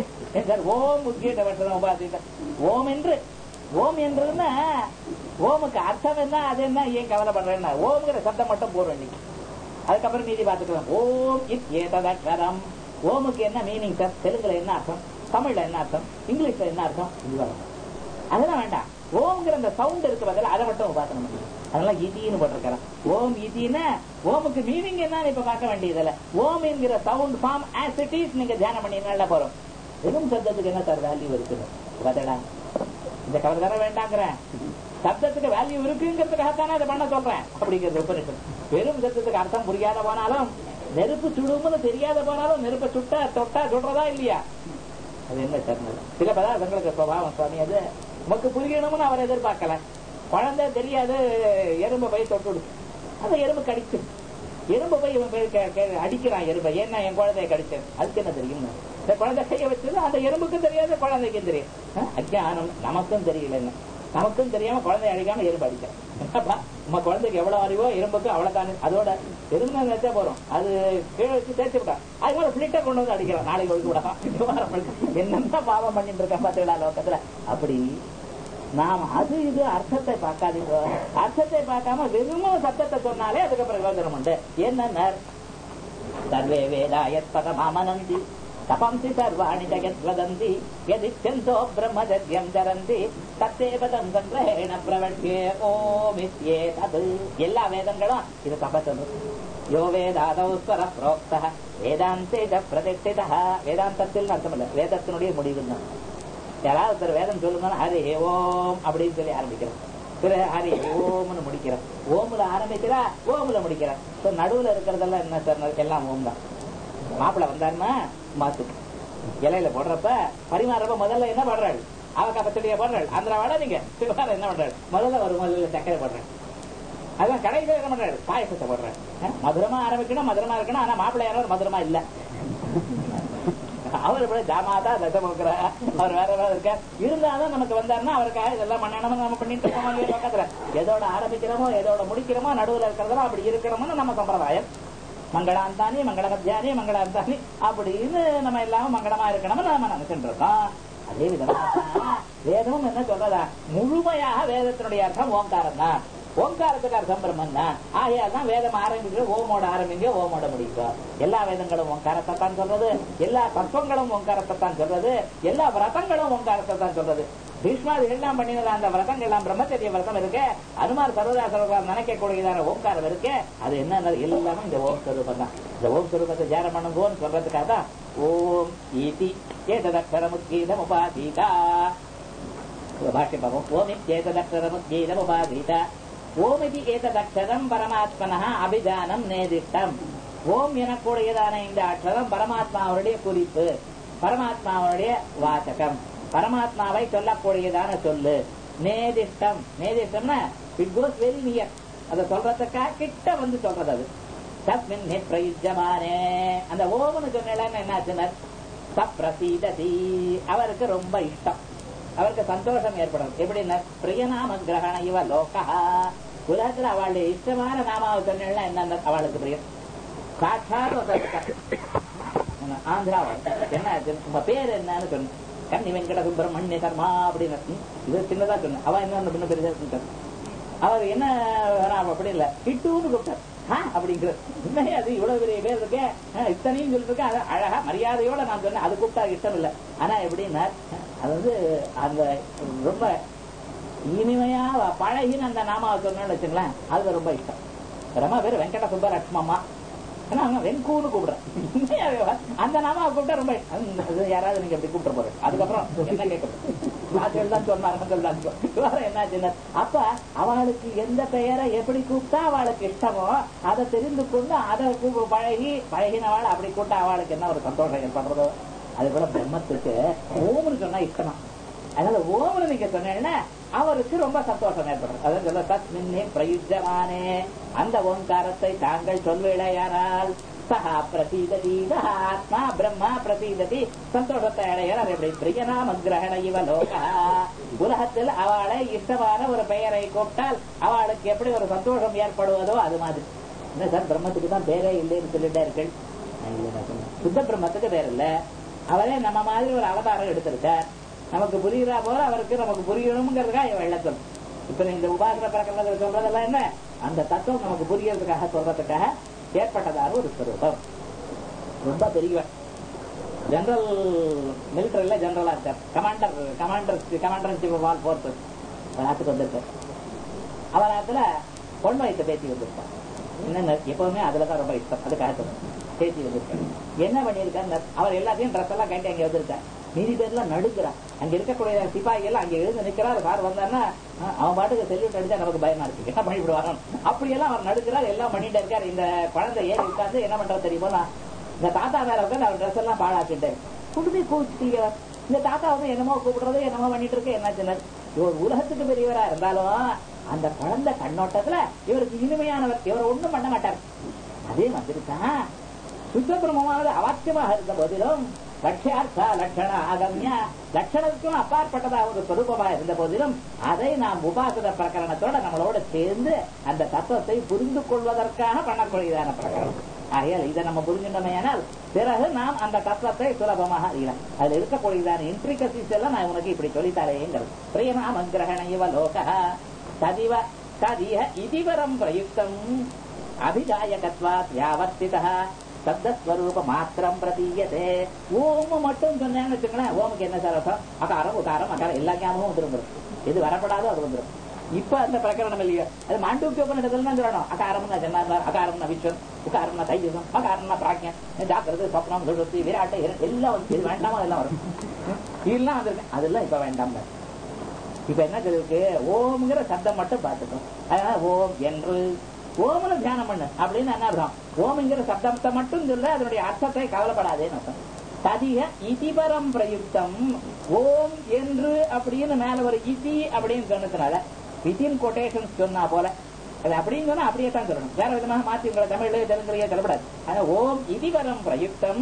ஓம் உத்கீதம் உபாதீதா ஓம் என்று ஓம் என்றுன்னா ஓமுக்கு அர்த்தம் என்ன, அது என்ன, ஏன் கவலைப்படுறேன்னா ஓம்ங்கிற சப்தம் மட்டும் போறோம் நீங்க. அதுக்கப்புறம் மீதி பார்த்துக்கலாம். ஓம் இத்யேதம் ஓமுக்கு என்ன மீனிங் சார், தெலுங்குல என்ன அர்த்தம், தமிழ்ல என்ன அர்த்தம், இங்கிலீஷ்ல என்ன அர்த்தம், அதெல்லாம் வேண்டாம். ஓம்ங்கிற அந்த சவுண்ட் இருக்கு பதில் அதை மட்டும் உபாசனம் பண்ணி அதனால இதின்னு போட்டிருக்கிறேன். ஓம் இதின்னு ஓமுக்கு மீனிங் என்னன்னு இப்ப பார்க்க வேண்டியதில்ல. ஓம் என்கிற sound form as it is நீங்க தியானம் பண்ணீங்கன்னா போறோம். வெறும் சப்தத்துக்கு என்ன சார் வேல்யூ இருக்குது பார்த்தடா, இந்த கவலை தர வேண்டாங்கிறேன். சப்தத்துக்கு வேல்யூ இருக்குங்கிறதுக்காகத்தானே அதை பண்ண சொல்றேன் அப்படிங்கிறது உபனிஷத். வெறும் சப்தத்துக்கு அர்த்தம் புரியாத போனாலும், நெருப்பு சுடும்னு தெரியாத போனாலும் நெருப்பை சுட்டா தொட்டா சொல்றதா இல்லையா, அது என்ன சார் சில பதார்த்தங்களுக்கு சுவாவம் சுவாமி. அது நமக்கு புரியணும்னு அவர் எதிர்பார்க்கல. குழந்தை தெரியாது எறும்பை போய் தொட்டு அந்த எறும்பு கடிச்சு எறும்பு போய் இவன் போய் அடிக்கிறான் எறும்பை, ஏன்னா என் குழந்தைய கடிச்சேன், அதுக்கு என்ன தெரியும். இந்த குழந்தை கைய வச்சது அந்த எறும்புக்கும் தெரியாது குழந்தைக்கும் தெரியும். அஜ்ஞானம் நமக்கும் தெரியல, நமக்கும் தெரியாம குழந்தைய அடிக்காம எறும்பு அடிச்சேன். நம்ம குழந்தைக்கு எவ்வளவு அறிவோ எறும்புக்கு அவ்வளவுதானே. அதோட எறும்பு நினைச்சா போறோம், அது கீழே வச்சு தேய்ச்சி விட்டா அது போல பிளிட்ட கொண்டு வந்து அடிக்கிறோம். நாளைக்கு ஒழுங்கு விடலாம் என்னென்ன பாவம் பண்ணிட்டு இருக்கேன் பார்த்தீங்களா லோகத்துல. அப்படி நாம் அது இது அர்த்தத்தை பார்க்காதீங்க. அர்த்தத்தை பார்க்காம வெறும் சத்தத்தை சொன்னாலே அதுக்கப்புறம் விவகாரம் உண்டு. என்ன சர்வே வேதாயத்பதமாமனந்தி தபம்சி சர்வாணி ஜகத் வதந்தி யதிச்சந்தோ பிரம்மஜத்யம் ஜரந்தி தத்தேவதம் சங்கிரஹேண பிரவட்யே ஓமித்யே தது. எல்லா வேதங்களும் இது தப்ப சொல்றது. யோ வேதாதௌ ஸ்வர ப்ரோக்தः வேதாந்தே ச பிரதிஷ்டிதः. வேதாந்தத்தில் அர்த்தம் இல்ல, வேதத்தினுடைய முடிவு தான். யாராவது ஒருத்தர் வேதம் சொல்லுங்க ஹரி ஓம் அப்படின்னு சொல்லி ஆரம்பிக்கிறோம், பிறகு ஹரி ஓம்னு முடிக்கிறோம். ஓம்ல ஆரம்பிக்கிறா ஓம்ல முடிக்கிறோம். நடுவுல இருக்கிறதெல்லாம் என்ன சார், எல்லாம் ஓம் தான். மாப்பிள்ள வந்தாருன்னா மாத்துக்கு இலையில போடுறப்ப பரிமாறப்ப முதல்ல என்ன பண்றாள், அவக்கா பச்சடியா போடுறாள். அந்த வாட நீங்க என்ன பண்றாள், முதல்ல ஒரு முதல்ல சக்கரை போடுறேன். அதான் கடைசியில் என்ன பண்றாரு, பாயசத்தை போடுறேன். மதுரமா ஆரம்பிக்கணும், மதுரமா இருக்கணும். ஆனா மாப்பிள்ளை யாரும் மதுரமா இல்ல, அவர் இப்படி ஜாமாதா தசமுக்கிற அவர் வேற வேற இருக்க இருந்தாலும் நமக்கு வந்தாருன்னா அவருக்காக இதெல்லாம் பண்ணணும் நம்ம பண்ணிட்டு இருக்கோம். பக்கத்துல எதோட ஆரம்பிக்கிறோமோ எதோட முடிக்கிறோமோ நடுவுல இருக்கிறதோ அப்படி இருக்கணும்னு நம்ம சம்பிரதாயம். மங்களாந்தானி மங்கள மத்தியானி மங்களாந்தானி அப்படின்னு நம்ம எல்லாமே மங்களமா இருக்கணும்னு நம்ம நினைச்சுட்டு இருக்கோம். அதே விதமா வேதமும் என்ன சொல்றதா, முழுமையாக வேதத்தினுடைய அர்த்தம் ஓங்காரம் தான். ஓங்காரத்துக்கு அர்த்தம் பிரம்மன் தான். ஆகையால் தான் வேதம் ஆரம்பிக்கிற ஓமோட ஆரம்பிங்க ஓமோட முடிக்கும். எல்லா வேதங்களும் ஓங்காரத்தை தான் சொல்றது, எல்லா தத்துவங்களும் ஓங்காரத்தை தான் சொல்றது, எல்லா விரதங்களும் ஓங்காரத்தை தான் சொல்றது. பீஷ்மாதி எல்லாம் பண்ணினதா அந்த விரதங்கள் எல்லாம் பிரம்மச்சரிய விரதம் இருக்கு. அனுமார் சர்வதாசர் நினைக்கக்கூடியதான ஓங்காரம் இருக்கு. அது என்ன எல்லாமே இந்த ஓம் ஸ்வரூபம் தான். இந்த ஓம் ஸ்வரூபத்தை தியானம் பண்ணுங்கன்னு சொல்றதுக்காக தான் ஓம் ஈதி ஏததக்ஷரமுத்கீதம் உபாதீதா பாஷ்யம் பார்ப்போம். ஓம் ஏததக்ஷரமுத்கீதம் உபாதீதா ஓமிதி ஏததக்ஷரம் பரமாத்மனः அபிஜானம் நேதிஷ்டம். ஓம் எனக்கூடியதான இந்த அக்ஷரம் பரமாத்மாவுடைய குறிப்பு, பரமாத்மாவுடைய வாசகம், பரமாத்மாவை சொல்லக்கூடியதான சொல்லு. நேதிஷ்டம், நேதிஷ்டம்னா இட் கோஸ் வெரி நியர், அதை சொல்றதுக்காக கிட்ட வந்து சொல்றது. அது தஸ்மின் பிரயுஜமானே அந்த ஓம்னு சொன்னேன்னு என்னாச்சுன்னா சப்ரசீததி, அவருக்கு ரொம்ப இஷ்டம், அவருக்கு சந்தோஷம் ஏற்படும். எப்படின்னா பிரியநாம கிரகண இவ லோகா, உலகத்துல அவளுடைய இஷ்டமான நாமாவை சொன்னா என்ன அவளுக்கு பிரியம். சாட்சாத் ஆந்திரா என்ன உங்க பேர் என்னன்னு சொன்ன கண்ணி வெங்கட சுப்பிரமணிய சர்மா அப்படின்னு இது சின்னதா சொன்ன. அவ என்ன பின்ன பெருசா அவர் என்ன அப்படி இல்ல கிட்டுன்னு கூப்பிட்டார் அப்படிங்கிற உண்மையே. அது இவ்வளவு பெரிய பேர் இருக்கு, இத்தனையும் சொல்லிட்டு அது அழகா மரியாதையோட நான் சொன்னேன். அது கூப்பிட்டா இஷ்டம் இல்லை. ஆனா எப்படின்னா அது வந்து அந்த ரொம்ப இனிமையா பழகின அந்த நாமாவை சொன்னோம்னு வச்சுங்களேன், அது ரொம்ப இஷ்டம். ரொம்ப பேர் வெங்கட சுப்ப லட்சுமம்மா ஏன்னா அவங்க வெங்கூன்னு கூப்பிடுறேன். அந்த நாமாவை கூப்பிட்டா ரொம்ப யாராவது நீங்க எப்படி கூப்பிட்டு போறேன். அதுக்கப்புறம் என்ன கேட்கணும் தான் சொன்னாங்க என்ன. அப்ப அவளுக்கு எந்த பெயரை எப்படி கூப்பிட்டா அவளுக்கு இஷ்டமோ அதை தெரிந்து கொண்டு அதை பழகி பழகினவாள் அப்படி கூப்பிட்டா அவளுக்கு என்ன ஒரு சந்தோஷம் ஏற்படுறதோ. அது போல பிரம்மத்துக்கு ஓம்னு சொன்னா இஷ்டமா. அதனால ஓம்னு நீங்க சொன்னீங்கன்னா அவருக்கு ரொம்ப சந்தோஷம் ஏற்படுறது. அதான் சொல்ல தஸ்மின்னே பிரயுஜமானே அந்த ஓங்காரத்தை தாங்கள் சொல்வேளையானால் சஹா பிரசீததி ஆத்மா பிரம்மா பிரசீததி சந்தோஷத்தை அடைகிறார். எப்படி பிரியநாம கிரகண இவ லோகா உலகத்தில் அவளை இஷ்டமான ஒரு பெயரை கூப்பிட்டால் அவளுக்கு எப்படி ஒரு சந்தோஷம் ஏற்படுவதோ அது மாதிரி. என்ன சார் பிரம்மத்துக்கு தான் பேரே இல்லைன்னு சொல்லிட்டே இருக்கேன். சுத்த பிரம்மத்துக்கு பேர் இல்ல. அவரே நம்ம மாதிரி ஒரு அவதாரம் எடுத்திருக்கார். நமக்கு புரியுறா போல அவருக்கு நமக்கு புரியணுங்கிறதுக்காக வெள்ளத்தல். இப்ப இந்த உபாசன பிரகரணத்துல சொல்றதெல்லாம் என்ன, அந்த தத்துவம் நமக்கு புரியறதுக்காக சொல்றதுக்காக ஏற்பட்டதான ஒரு ஸ்வரூபம். ரொம்ப பெரியவர். ஜெனரல் மிலிட்டரியில ஜெனரலா இருக்கார். Commander commander commander in chief of all forces நாட்டுக்கு வந்திருக்கார். அவர் நேரத்துல பொன் வைத்த பேசி வந்திருக்கார். என்னென்ன எப்பவுமே அதுலதான் ரொம்ப இஷ்டம். அதுக்காக பேசி வந்திருக்காரு. என்ன பண்ணியிருக்காரு, அவர் எல்லாத்தையும் ட்ரெஸ் எல்லாம் கட்டி அங்கே வந்திருக்காரு. மீதி பேர்லாம் நடுக்கிறான். அங்க இருக்கக்கூடிய சிப்பாய் எல்லாம் அங்க எழுந்து நிக்கிறார். கார் வந்தாருன்னா அவன் பாட்டுக்கு செல்யூட் அடிச்சா நமக்கு பயமா இருக்கு, என்ன பண்ணிவிடுவாங்க. அப்படியெல்லாம் அவர் நடுக்கிறார். எல்லாம் பண்ணிட்டு இருக்காரு. இந்த குழந்தை ஏறி உட்கார்ந்து என்ன பண்றது தெரியுமா, இந்த தாத்தா மேல உட்காந்து அவர் ட்ரெஸ் எல்லாம் பாழாக்கிட்டாரு. குடும்பி கூப்பிட்டீங்க. இந்த தாத்தா வந்து என்னமோ கூப்பிடுறது என்னமோ பண்ணிட்டு இருக்கு. என்ன சின்ன இவர் உலகத்துக்கு பெரியவரா இருந்தாலும் அந்த குழந்தை கண்ணோட்டத்துல இவருக்கு இனிமையானவர். இவர் ஒண்ணும் பண்ண மாட்டார். அதே மாதிரி தான் சுத்தபிரமமானது அவாச்சியமாக இருந்த போதிலும் லட்சியார்த்தா லட்சண ஆகமியா லட்சணத்துக்கும் அப்பாற்பட்டதா ஒரு சொரூபமா இருந்த போதிலும் அதை நாம் உபாசன பிரகரணத்தோட நம்மளோட சேர்ந்து அந்த தத்துவத்தை புரிந்து கொள்வதற்காக பண்ணக்கூடியதான பிரகரணம். ஆகையால் இதை நம்ம புரிஞ்சுட்டோமையானால் பிறகு நாம் அந்த தத்துவத்தை சுலபமாக அறியலாம். அதுல இருக்கக்கூடியதான இன்ட்ரிகசிஸ் எல்லாம் நான் உனக்கு இப்படி சொல்லித்தாரேங்கிறது. பிரியநாம கிரகண இவ லோக ததிவ ததிய இதிவரம் பிரயுக்தம் அபிதாயகத்வாத் யாவர்த்திதா சப்தஸ்வரூப மாத்திரம் பிரதீயதே. ஓம் மட்டும் சொன்னேன்னு வச்சுங்களேன், ஓமுக்கு என்ன சார் அர்த்தம்? அகாரம் உகாரம் அகாரம் எல்லா ஞாபகமும் வந்துருந்துரும். எது வரப்படாதோ அது வந்துடும். இப்ப அந்த பிரகரணம் இல்லையோ அது மாண்டூக்கியோபனிடத்துல தான் சொல்லணும். அகாரம்னா ஜன்னார், அகாரம்னா விஸ்வம், உகாரம்னா தைஜசம், அகாரம்னா பிராக்ஞம், ஜாக்கிரதை சொப்னம் சுழுத்தி விராட்டை எல்லாம் இது வேண்டாமா எல்லாம் வரும். இதெல்லாம் வந்திருக்கு. அதெல்லாம் இப்ப வேண்டாம். இப்ப என்ன இருக்கு, ஓம்ங்கிற சப்தம் மட்டும் பார்த்துக்கணும். அதனால ஓம் என்று ஓமன தியானம் பண்ணு அப்படின்னு என்ன அர்த்தம்? ஓம்ங்கிற சப்தத்தை மட்டும் சொல்ல அதனுடைய அர்த்தத்தை கவலைப்படாதேன்னு அர்த்தம். ததிக இதிபரம் பிரயுக்தம் ஓம் என்று அப்படின்னு மேல ஒரு இதி அப்படின்னு சொன்னதுனால வித்தின் கொட்டேஷன் சொன்னா போல அது அப்படின்னு சொன்னா அப்படியே தான் சொல்லணும். வேற விதமாக மாற்றி உங்களை தமிழ்ல தெலுங்குலயே சொல்லப்படாது. ஆனா ஓம் இதிபரம் பிரயுக்தம்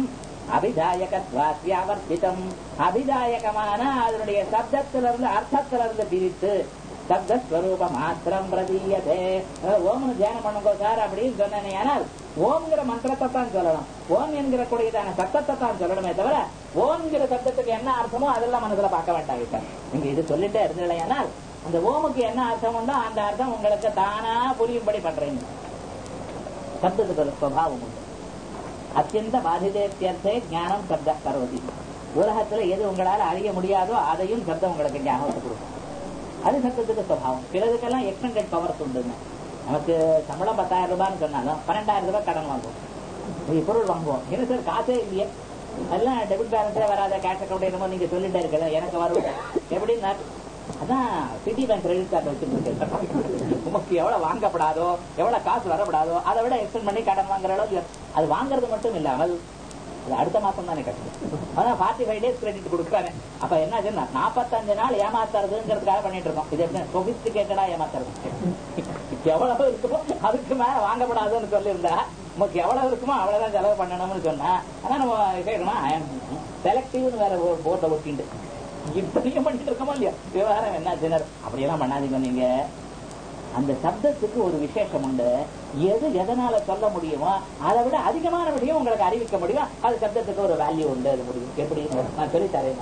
அபிதாயகத்வாத்யாவர்த்திதம் அபிதாயகமான அதனுடைய சப்தத்திலிருந்து அர்த்தத்திலிருந்து பிரித்து சப்தஸ்வரூப மாத்திரம் பிரதீயதே. ஓம்னு தியானம் பண்ணுங்க சார் அப்படின்னு சொன்னேன். ஆனால் ஓம்ங்கிற மந்திரத்தை தான் சொல்லணும். ஓம் என்கிற கூடியதான சப்தத்தை தான் சொல்லணுமே தவிர ஓம்ங்கிற சப்தத்துக்கு என்ன அர்த்தமோ அதெல்லாம் மனசுல பார்க்க வேண்டாம். நீங்க இது சொல்லிட்டே இருந்தீங்களேனால் அந்த ஓமுக்கு என்ன அர்த்தம் உண்டோ அந்த அர்த்தம் உங்களுக்கு தானா புரியும்படி பண்றீங்க. சப்தத்துக்கு ஒரு சுபாவம் உண்டு. அத்தியந்த பாதிதேத்தியர்த்தே ஞானம் சப்த கரோதி. உலகத்துல எது உங்களால அறிய முடியாதோ அதையும் சப்தம் உங்களுக்கு ஞாபகத்தை கொடுக்கும். அது சப்தத்துக்கு சுபாவம். சிலதுக்கெல்லாம் எக்ஸ்டெண்டட் பவர்ஸ் உண்டுங்க. நமக்கு சம்பளம் பத்தாயிரம் ரூபான்னு சொன்னாலும் பன்னெண்டாயிரம் ரூபாய் கடன் வாங்குவோம், பொருள் வாங்குவோம். என்ன சார் காசே இல்லையே, அதெல்லாம் டெபிட் பேலன்ஸே வராத, கேஷ் அக்கௌண்ட் என்னமோ நீங்க சொல்லிட்டே இருக்கல எனக்கு வரும் எப்படின்னா அதான் சிட்டி பேங்க் கிரெடிட் கார்டு வச்சுருக்கேன். உமக்கு எவ்வளவு வாங்கப்படாதோ எவ்வளவு காசு வரப்படாதோ அதை விட எக்ஸ்டெண்ட் பண்ணி கடன் வாங்குற அளவுக்கு அது வாங்குறது மட்டும் இல்லாமல் அடுத்த மாசம் தானே கட்டணும். அதான் ஃபார்ட்டி ஃபைவ் டேஸ் கிரெடிட் கொடுக்குறாங்க. அப்ப என்ன நாற்பத்தஞ்சு நாள் ஏமாத்துறதுங்கிறதுக்காக பண்ணிட்டு இருக்கோம். இது எப்படி சொபிஸ்டிகேட்டடா ஏமாத்துறது. எவ்வளவு இருக்குமோ அதுக்கு மேல வாங்கப்படாதுன்னு சொல்லியிருந்தா நமக்கு எவ்வளவு இருக்குமோ அவ்வளவுதான் செலவு பண்ணணும்னு சொன்னா ஆனா நம்ம கேட்கணுமா செலக்டிவ்னு வேற போர்ட்டை ஒட்டிட்டு இப்படியும் பண்ணிட்டு இருக்கோமோ இல்லையா. விவகாரம் என்ன ஜெனர் அப்படியெல்லாம் பண்ணாதீங்க. நீங்க அந்த சப்தத்துக்கு ஒரு விசேஷம் உண்டு. எது எதனால சொல்ல முடியுமோ அதை விட அதிகமான விஷயம் உங்களுக்கு அறிவிக்க முடியும். அது சப்தத்துக்கு ஒரு வேல்யூ உண்டு. அது முடியும். எப்படி நான் சொல்லித்தரேன்.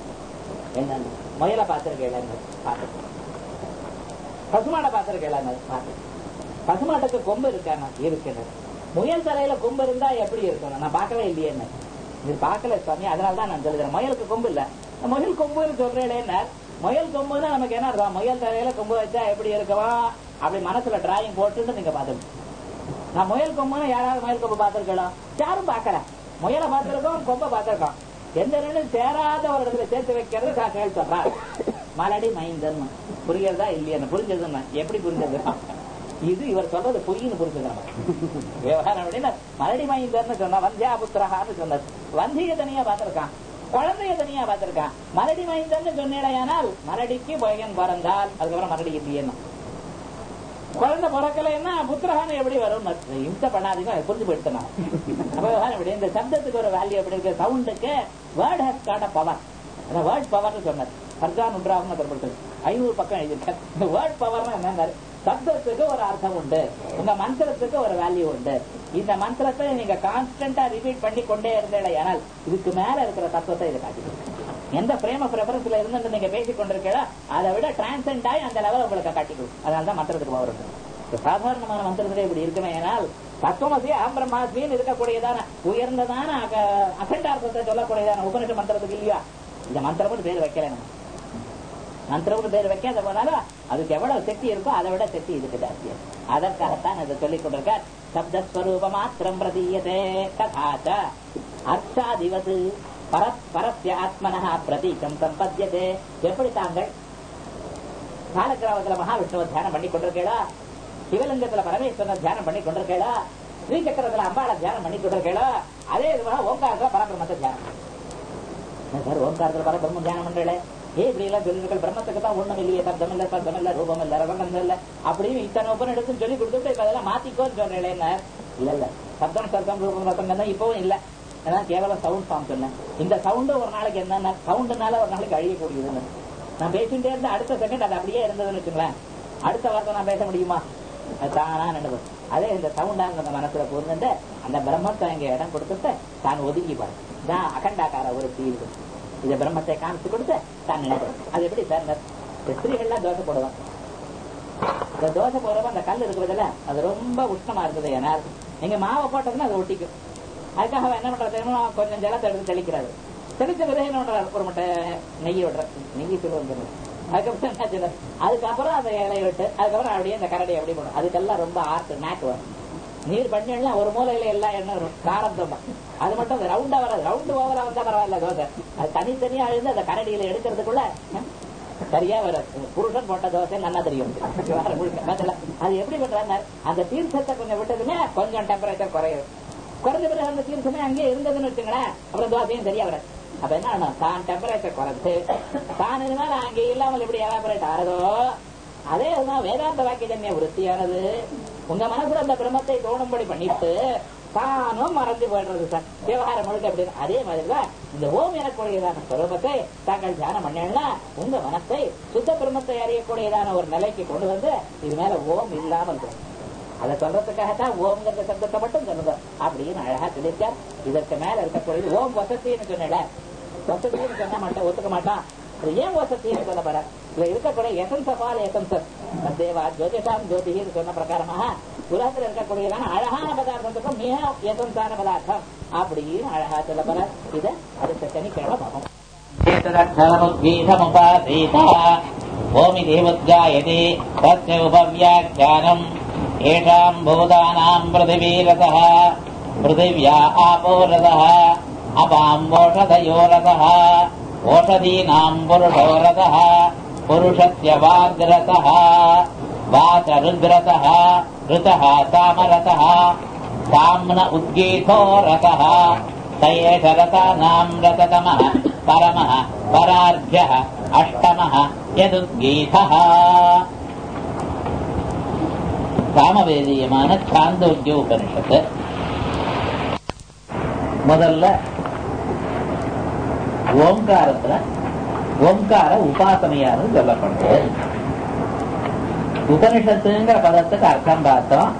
என்ன முயலை பார்த்திருக்கேன், பார்த்து பசுமாடை பார்த்திருக்கேன், பார்த்து பசுமாட்டுக்கு கொம்பு இருக்காங்க இருக்கிறது. முயல் தலையில கொம்பு இருந்தா எப்படி இருக்கும்? நான் பார்க்கவே இல்லையே. இது பார்க்கல சுவாமி, அதனாலதான் நான் சொல்லுறேன். முயலுக்கு கொம்பு இல்ல. முயல் கொம்புன்னு சொல்றேன். முயல் கொம்புன்னா நமக்கு என்ன இருக்கும்? முயல் தலையில கொம்பு வச்சா எப்படி இருக்குவா அப்படி மனசுல டிராயிங் போட்டுட்டு நீங்க பாத்துக்கணும். நான் முயல் கொம்புன்னா யாராவது முயல் கொம்பு பார்த்திருக்கலாம்? யாரும் பாக்கல. முயலை பார்த்திருக்கோம், கொம்பை பார்த்திருக்கோம். எந்த ரெண்டும் சேராத ஒரு இடத்துல சேர்த்து வைக்கிறது கேள்வி சொல்றார். மலடி மைந்தன் புரியுறதா இல்லையா? புரிஞ்சதுன்னா எப்படி புரிஞ்சது? இது இவர் சொல்றது பொய்னு புரிஞ்சுக்கிறாங்க. விவகாரம் அப்படின்னா மலடி மைந்தர்னு சொன்னா வந்தியா புத்திரகான்னு சொன்னார். வந்திய தனியா பார்த்திருக்கான், குழந்தைய தனியா பார்த்திருக்கான். மலடி மைந்தர்னு சொன்னேடையானால் மலடிக்கு பையன் பிறந்தால் அதுக்கப்புறம் மலடி இல்லையா? குழந்தை பிறக்கலைன்னா புத்திரகான்னு எப்படி வரும்? இம்சை பண்ணாதீங்க, புரிஞ்சு போயிடுத்தனா. அப்படி இந்த சப்தத்துக்கு ஒரு வேல்யூ எப்படி இருக்கு? சவுண்டுக்கு word has got a power. அந்த வேர்ட் பவர்னு சொன்னார். சர்தான் உண்டாகும் தரப்பட்டது. ஐநூறு பக்கம் எழுதியிருக்காரு. இந்த வேர்ட் பவர்னா என்ன? சப்தத்துக்கு ஒரு அர்த்தம் உண்டு, உங்க மந்திரத்துக்கு ஒரு வேல்யூ உண்டு. இந்த மந்திரத்தை நீங்க கான்ஸ்டன்டா ரிப்பீட் பண்ணி கொண்டே இருந்தேன். ஆனால் இதுக்கு மேல இருக்கிற தத்துவத்தை இதை காட்டிக்கணும். எந்த பிரேம ரெஃபரன்ஸ்ல இருந்து நீங்க பேசிக் கொண்டிருக்கீங்களோ அதை விட டிரான்சென்ட் ஆகி அந்த லெவல் உங்களுக்கு காட்டிக்கணும். அதனாலதான் மந்திரத்துக்கு பவர் இருக்கு. சாதாரணமான மந்திரத்திலே இப்படி இருக்குமே. ஏனால் தத்துவமசி அகம் பிரம்மாஸ்மின்னு இருக்கக்கூடியதான உயர்ந்ததான அகண்டார்த்தத்தை சொல்லக்கூடியதான உபனிஷ மந்திரத்துக்கு இல்லையா? இந்த மந்திரம்னு பேர் வைக்கல. நம்ம மந்திரம்னு பேர் வைக்காத போனால அதுக்கு எவ்வளவு சக்தி இருக்கோ அதை விட சக்தி இதுக்கு ஜாஸ்தியா. அதற்காகத்தான் இதை சொல்லிக் கொண்டிருக்கார். சப்தஸ்வரூப மாத்திரம் பிரதீயதே ததாச்ச அர்ச்சாதிவது பரஸ்ய ஆத்மனஹ பிரதீகம் சம்பத்யதே. எப்படி தாங்கள் காலக்கிராமத்துல மகாவிஷ்ணுவை தியானம் பண்ணி கொண்டிருக்கீளா, சிவலிங்கத்துல பரமேஸ்வரனை தியானம் பண்ணி கொண்டிருக்கீளா, ஸ்ரீசக்கரத்துல அம்பாளை தியானம் பண்ணி கொண்டிருக்கீளா, அதே விதமாக ஓங்காரத்துல பரபிரம்மத்தை தியானம் சார். ஓங்காரத்துல பரபிரம்மம் தியானம் பண்றீங்களே, ஏ இப்படி எல்லாம் சொல்லிருக்க பிரம்மத்துக்கு தான் ஒண்ணும் இல்லையே, சப்தம் இல்ல, சப்தம் இல்ல, ரூபம் இல்ல, ரவகம் இல்ல அப்படின்னு இத்தனை ஒப்பன் எடுத்து சொல்லி கொடுத்துட்டு இப்ப அதெல்லாம் மாத்திக்கோன்னு சொல்றேன். இல்ல இல்ல சப்தம் சப்தம் ரூபம் ரத்தம் தான் இப்பவும் இல்ல. ஏன்னா கேவலம் சவுண்ட் ஃபார்ம் சொன்னேன். இந்த சவுண்டு ஒரு நாளைக்கு என்னன்னா சவுண்டுனால ஒரு நாளைக்கு அழியக்கூடியதுன்னு நான் பேசிட்டே இருந்த அடுத்த செகண்ட் அது அப்படியே இருந்ததுன்னு வச்சுங்களேன். அடுத்த வார்த்தை நான் பேச முடியுமா? அது தானா நினைவு. அதே இந்த சவுண்டாங்க அந்த மனசுல போருந்து அந்த பிரம்மத்தை இங்க இடம் கொடுத்துட்டு தான் ஒதுக்கி பாரு. தான் அகண்டாக்கார ஒரு தீர்வு. இதை பிரம்மத்தை காமிச்சு கொடுத்து தான் நினைக்கிறேன். அது எப்படி சார்? ஸ்திரீகள்லாம் தோசை போடுவான். இந்த தோசை போடுறப்ப அந்த கல் இருக்கிறதுல அது ரொம்ப உஷ்ணமா இருக்குது. ஏன்னா நீங்க மாவை போட்டதுன்னா அது ஒட்டிக்கும். அதுக்காக என்ன பண்றது? கொஞ்சம் ஜலத்தை எடுத்து தெளிக்கிறாரு. தெளிச்ச பிறகு என்ன பண்றாரு? ஒரு மட்டை நெய்யை விடுற நெய்யை சொல்லுவாங்க. அதுக்கப்புறம் என்ன சொல்ல, அதுக்கப்புறம் அந்த இலையை விட்டு அதுக்கப்புறம் அப்படியே அந்த கரடியை அப்படி போடும். அதுக்கெல்லாம் ரொம்ப ஆர்ட் நாக்கு வரும். நீர் பண்ணா ஒரு மூலையில எல்லாம் எண்ணெய் வரும், காரம் தோணும். அது மட்டும் ரவுண்டா வராது. ரவுண்டு ஓவரா வந்தா பரவாயில்ல தோசை. அது தனித்தனியா எழுந்து அந்த கரடியில எடுக்கிறதுக்குள்ள சரியா வராது. புருஷன் போட்ட தோசை நல்லா தெரியும். அது எப்படி பண்றாங்க? அந்த தீர்த்தத்தை கொஞ்சம் விட்டதுமே கொஞ்சம் டெம்பரேச்சர் குறையும். குறைஞ்ச பிறகு அந்த தீர்த்தமே அங்கே இருந்ததுன்னு வச்சுங்களேன், அப்புறம் தோசையும் சரியா வராது. அப்ப என்ன தான் டெம்பரேச்சர் குறைச்சு தான் இருந்தாலும் அங்கே இல்லாமல் எப்படி எவாபரேட் ஆறதோ அதே அதுதான் வேதாந்த வாக்கியஜன்ய விருத்தியானது உங்க மனசுல அந்த பிரம்மத்தை தோணும்படி பண்ணிட்டு தானும் மறந்து போயிடுறது சார். விவகாரம் முழுக்க அப்படின்னு அதே மாதிரிதான் இந்த ஓம் எனக்கூடியதான பிரம்மத்தை தாங்கள் தியானம் பண்ணா உங்க மனசை சுத்த பிரம்மத்தை அறியக்கூடியதான ஒரு நிலைக்கு கொண்டு வந்து இது மேல ஓம் இல்லாமல் இருக்கும். அதை சொல்றதுக்காகத்தான் ஓம்ங்கிற சப்தத்தை மட்டும் சொல்லுங்க அப்படின்னு அழகா சொல்லியிருக்கார். இதற்கு மேல இருக்கக்கூடியது ஓம் வசத்தின்னு சொன்ன வசத்தின்னு சொன்ன மாட்டேன், ஒத்துக்க மாட்டான். அது ஏன் வசத்தின்னு சொல்ல போற? இதுல இருக்கக்கூடிய எசன்சபால் எசன்சர் தேவா ஜோதிஷாம் ஜோதின்னு சொன்ன பிரகாரமாக உலகத்தில் இருக்கக்கூடியதான அழகான பதார்த்தத்துக்கும் மிக எசன்சான பதார்த்தம் அப்படின்னு அழகா சொல்ல போற. இதை அடுத்த சனிக்கிழமை பார்ப்போம். ஓமி தேவத்காயதே தஸ்ய உபவ்யாக்யானம் ஏஷாம் பூதானாம் பிருதிவீரதः பிருதிவ்யா ஆபோ ரதः அபாம் ஓஷதயோ ரதः ஓஷதீனாம் புருஷோ ரதः புருஷஸ்ய வாக்ரதः வாசருத்ரதः ருதः சாமரதः சாம்ன உத்கீதோ ரதः சயேஷ ரதானாம் ரததமः பரமः பரார்த்தியः அஷ்டமः யதுத்கீதः. சாமவேதியமான சாந்தோக்கிய உபனிஷத்து முதல்ல ஓங்காரத்துல ஓங்கார உபாசனையானது சொல்லப்படுது. உபனிஷத்துங்கிற பதத்துக்கு அர்த்தம் பார்த்தோம்.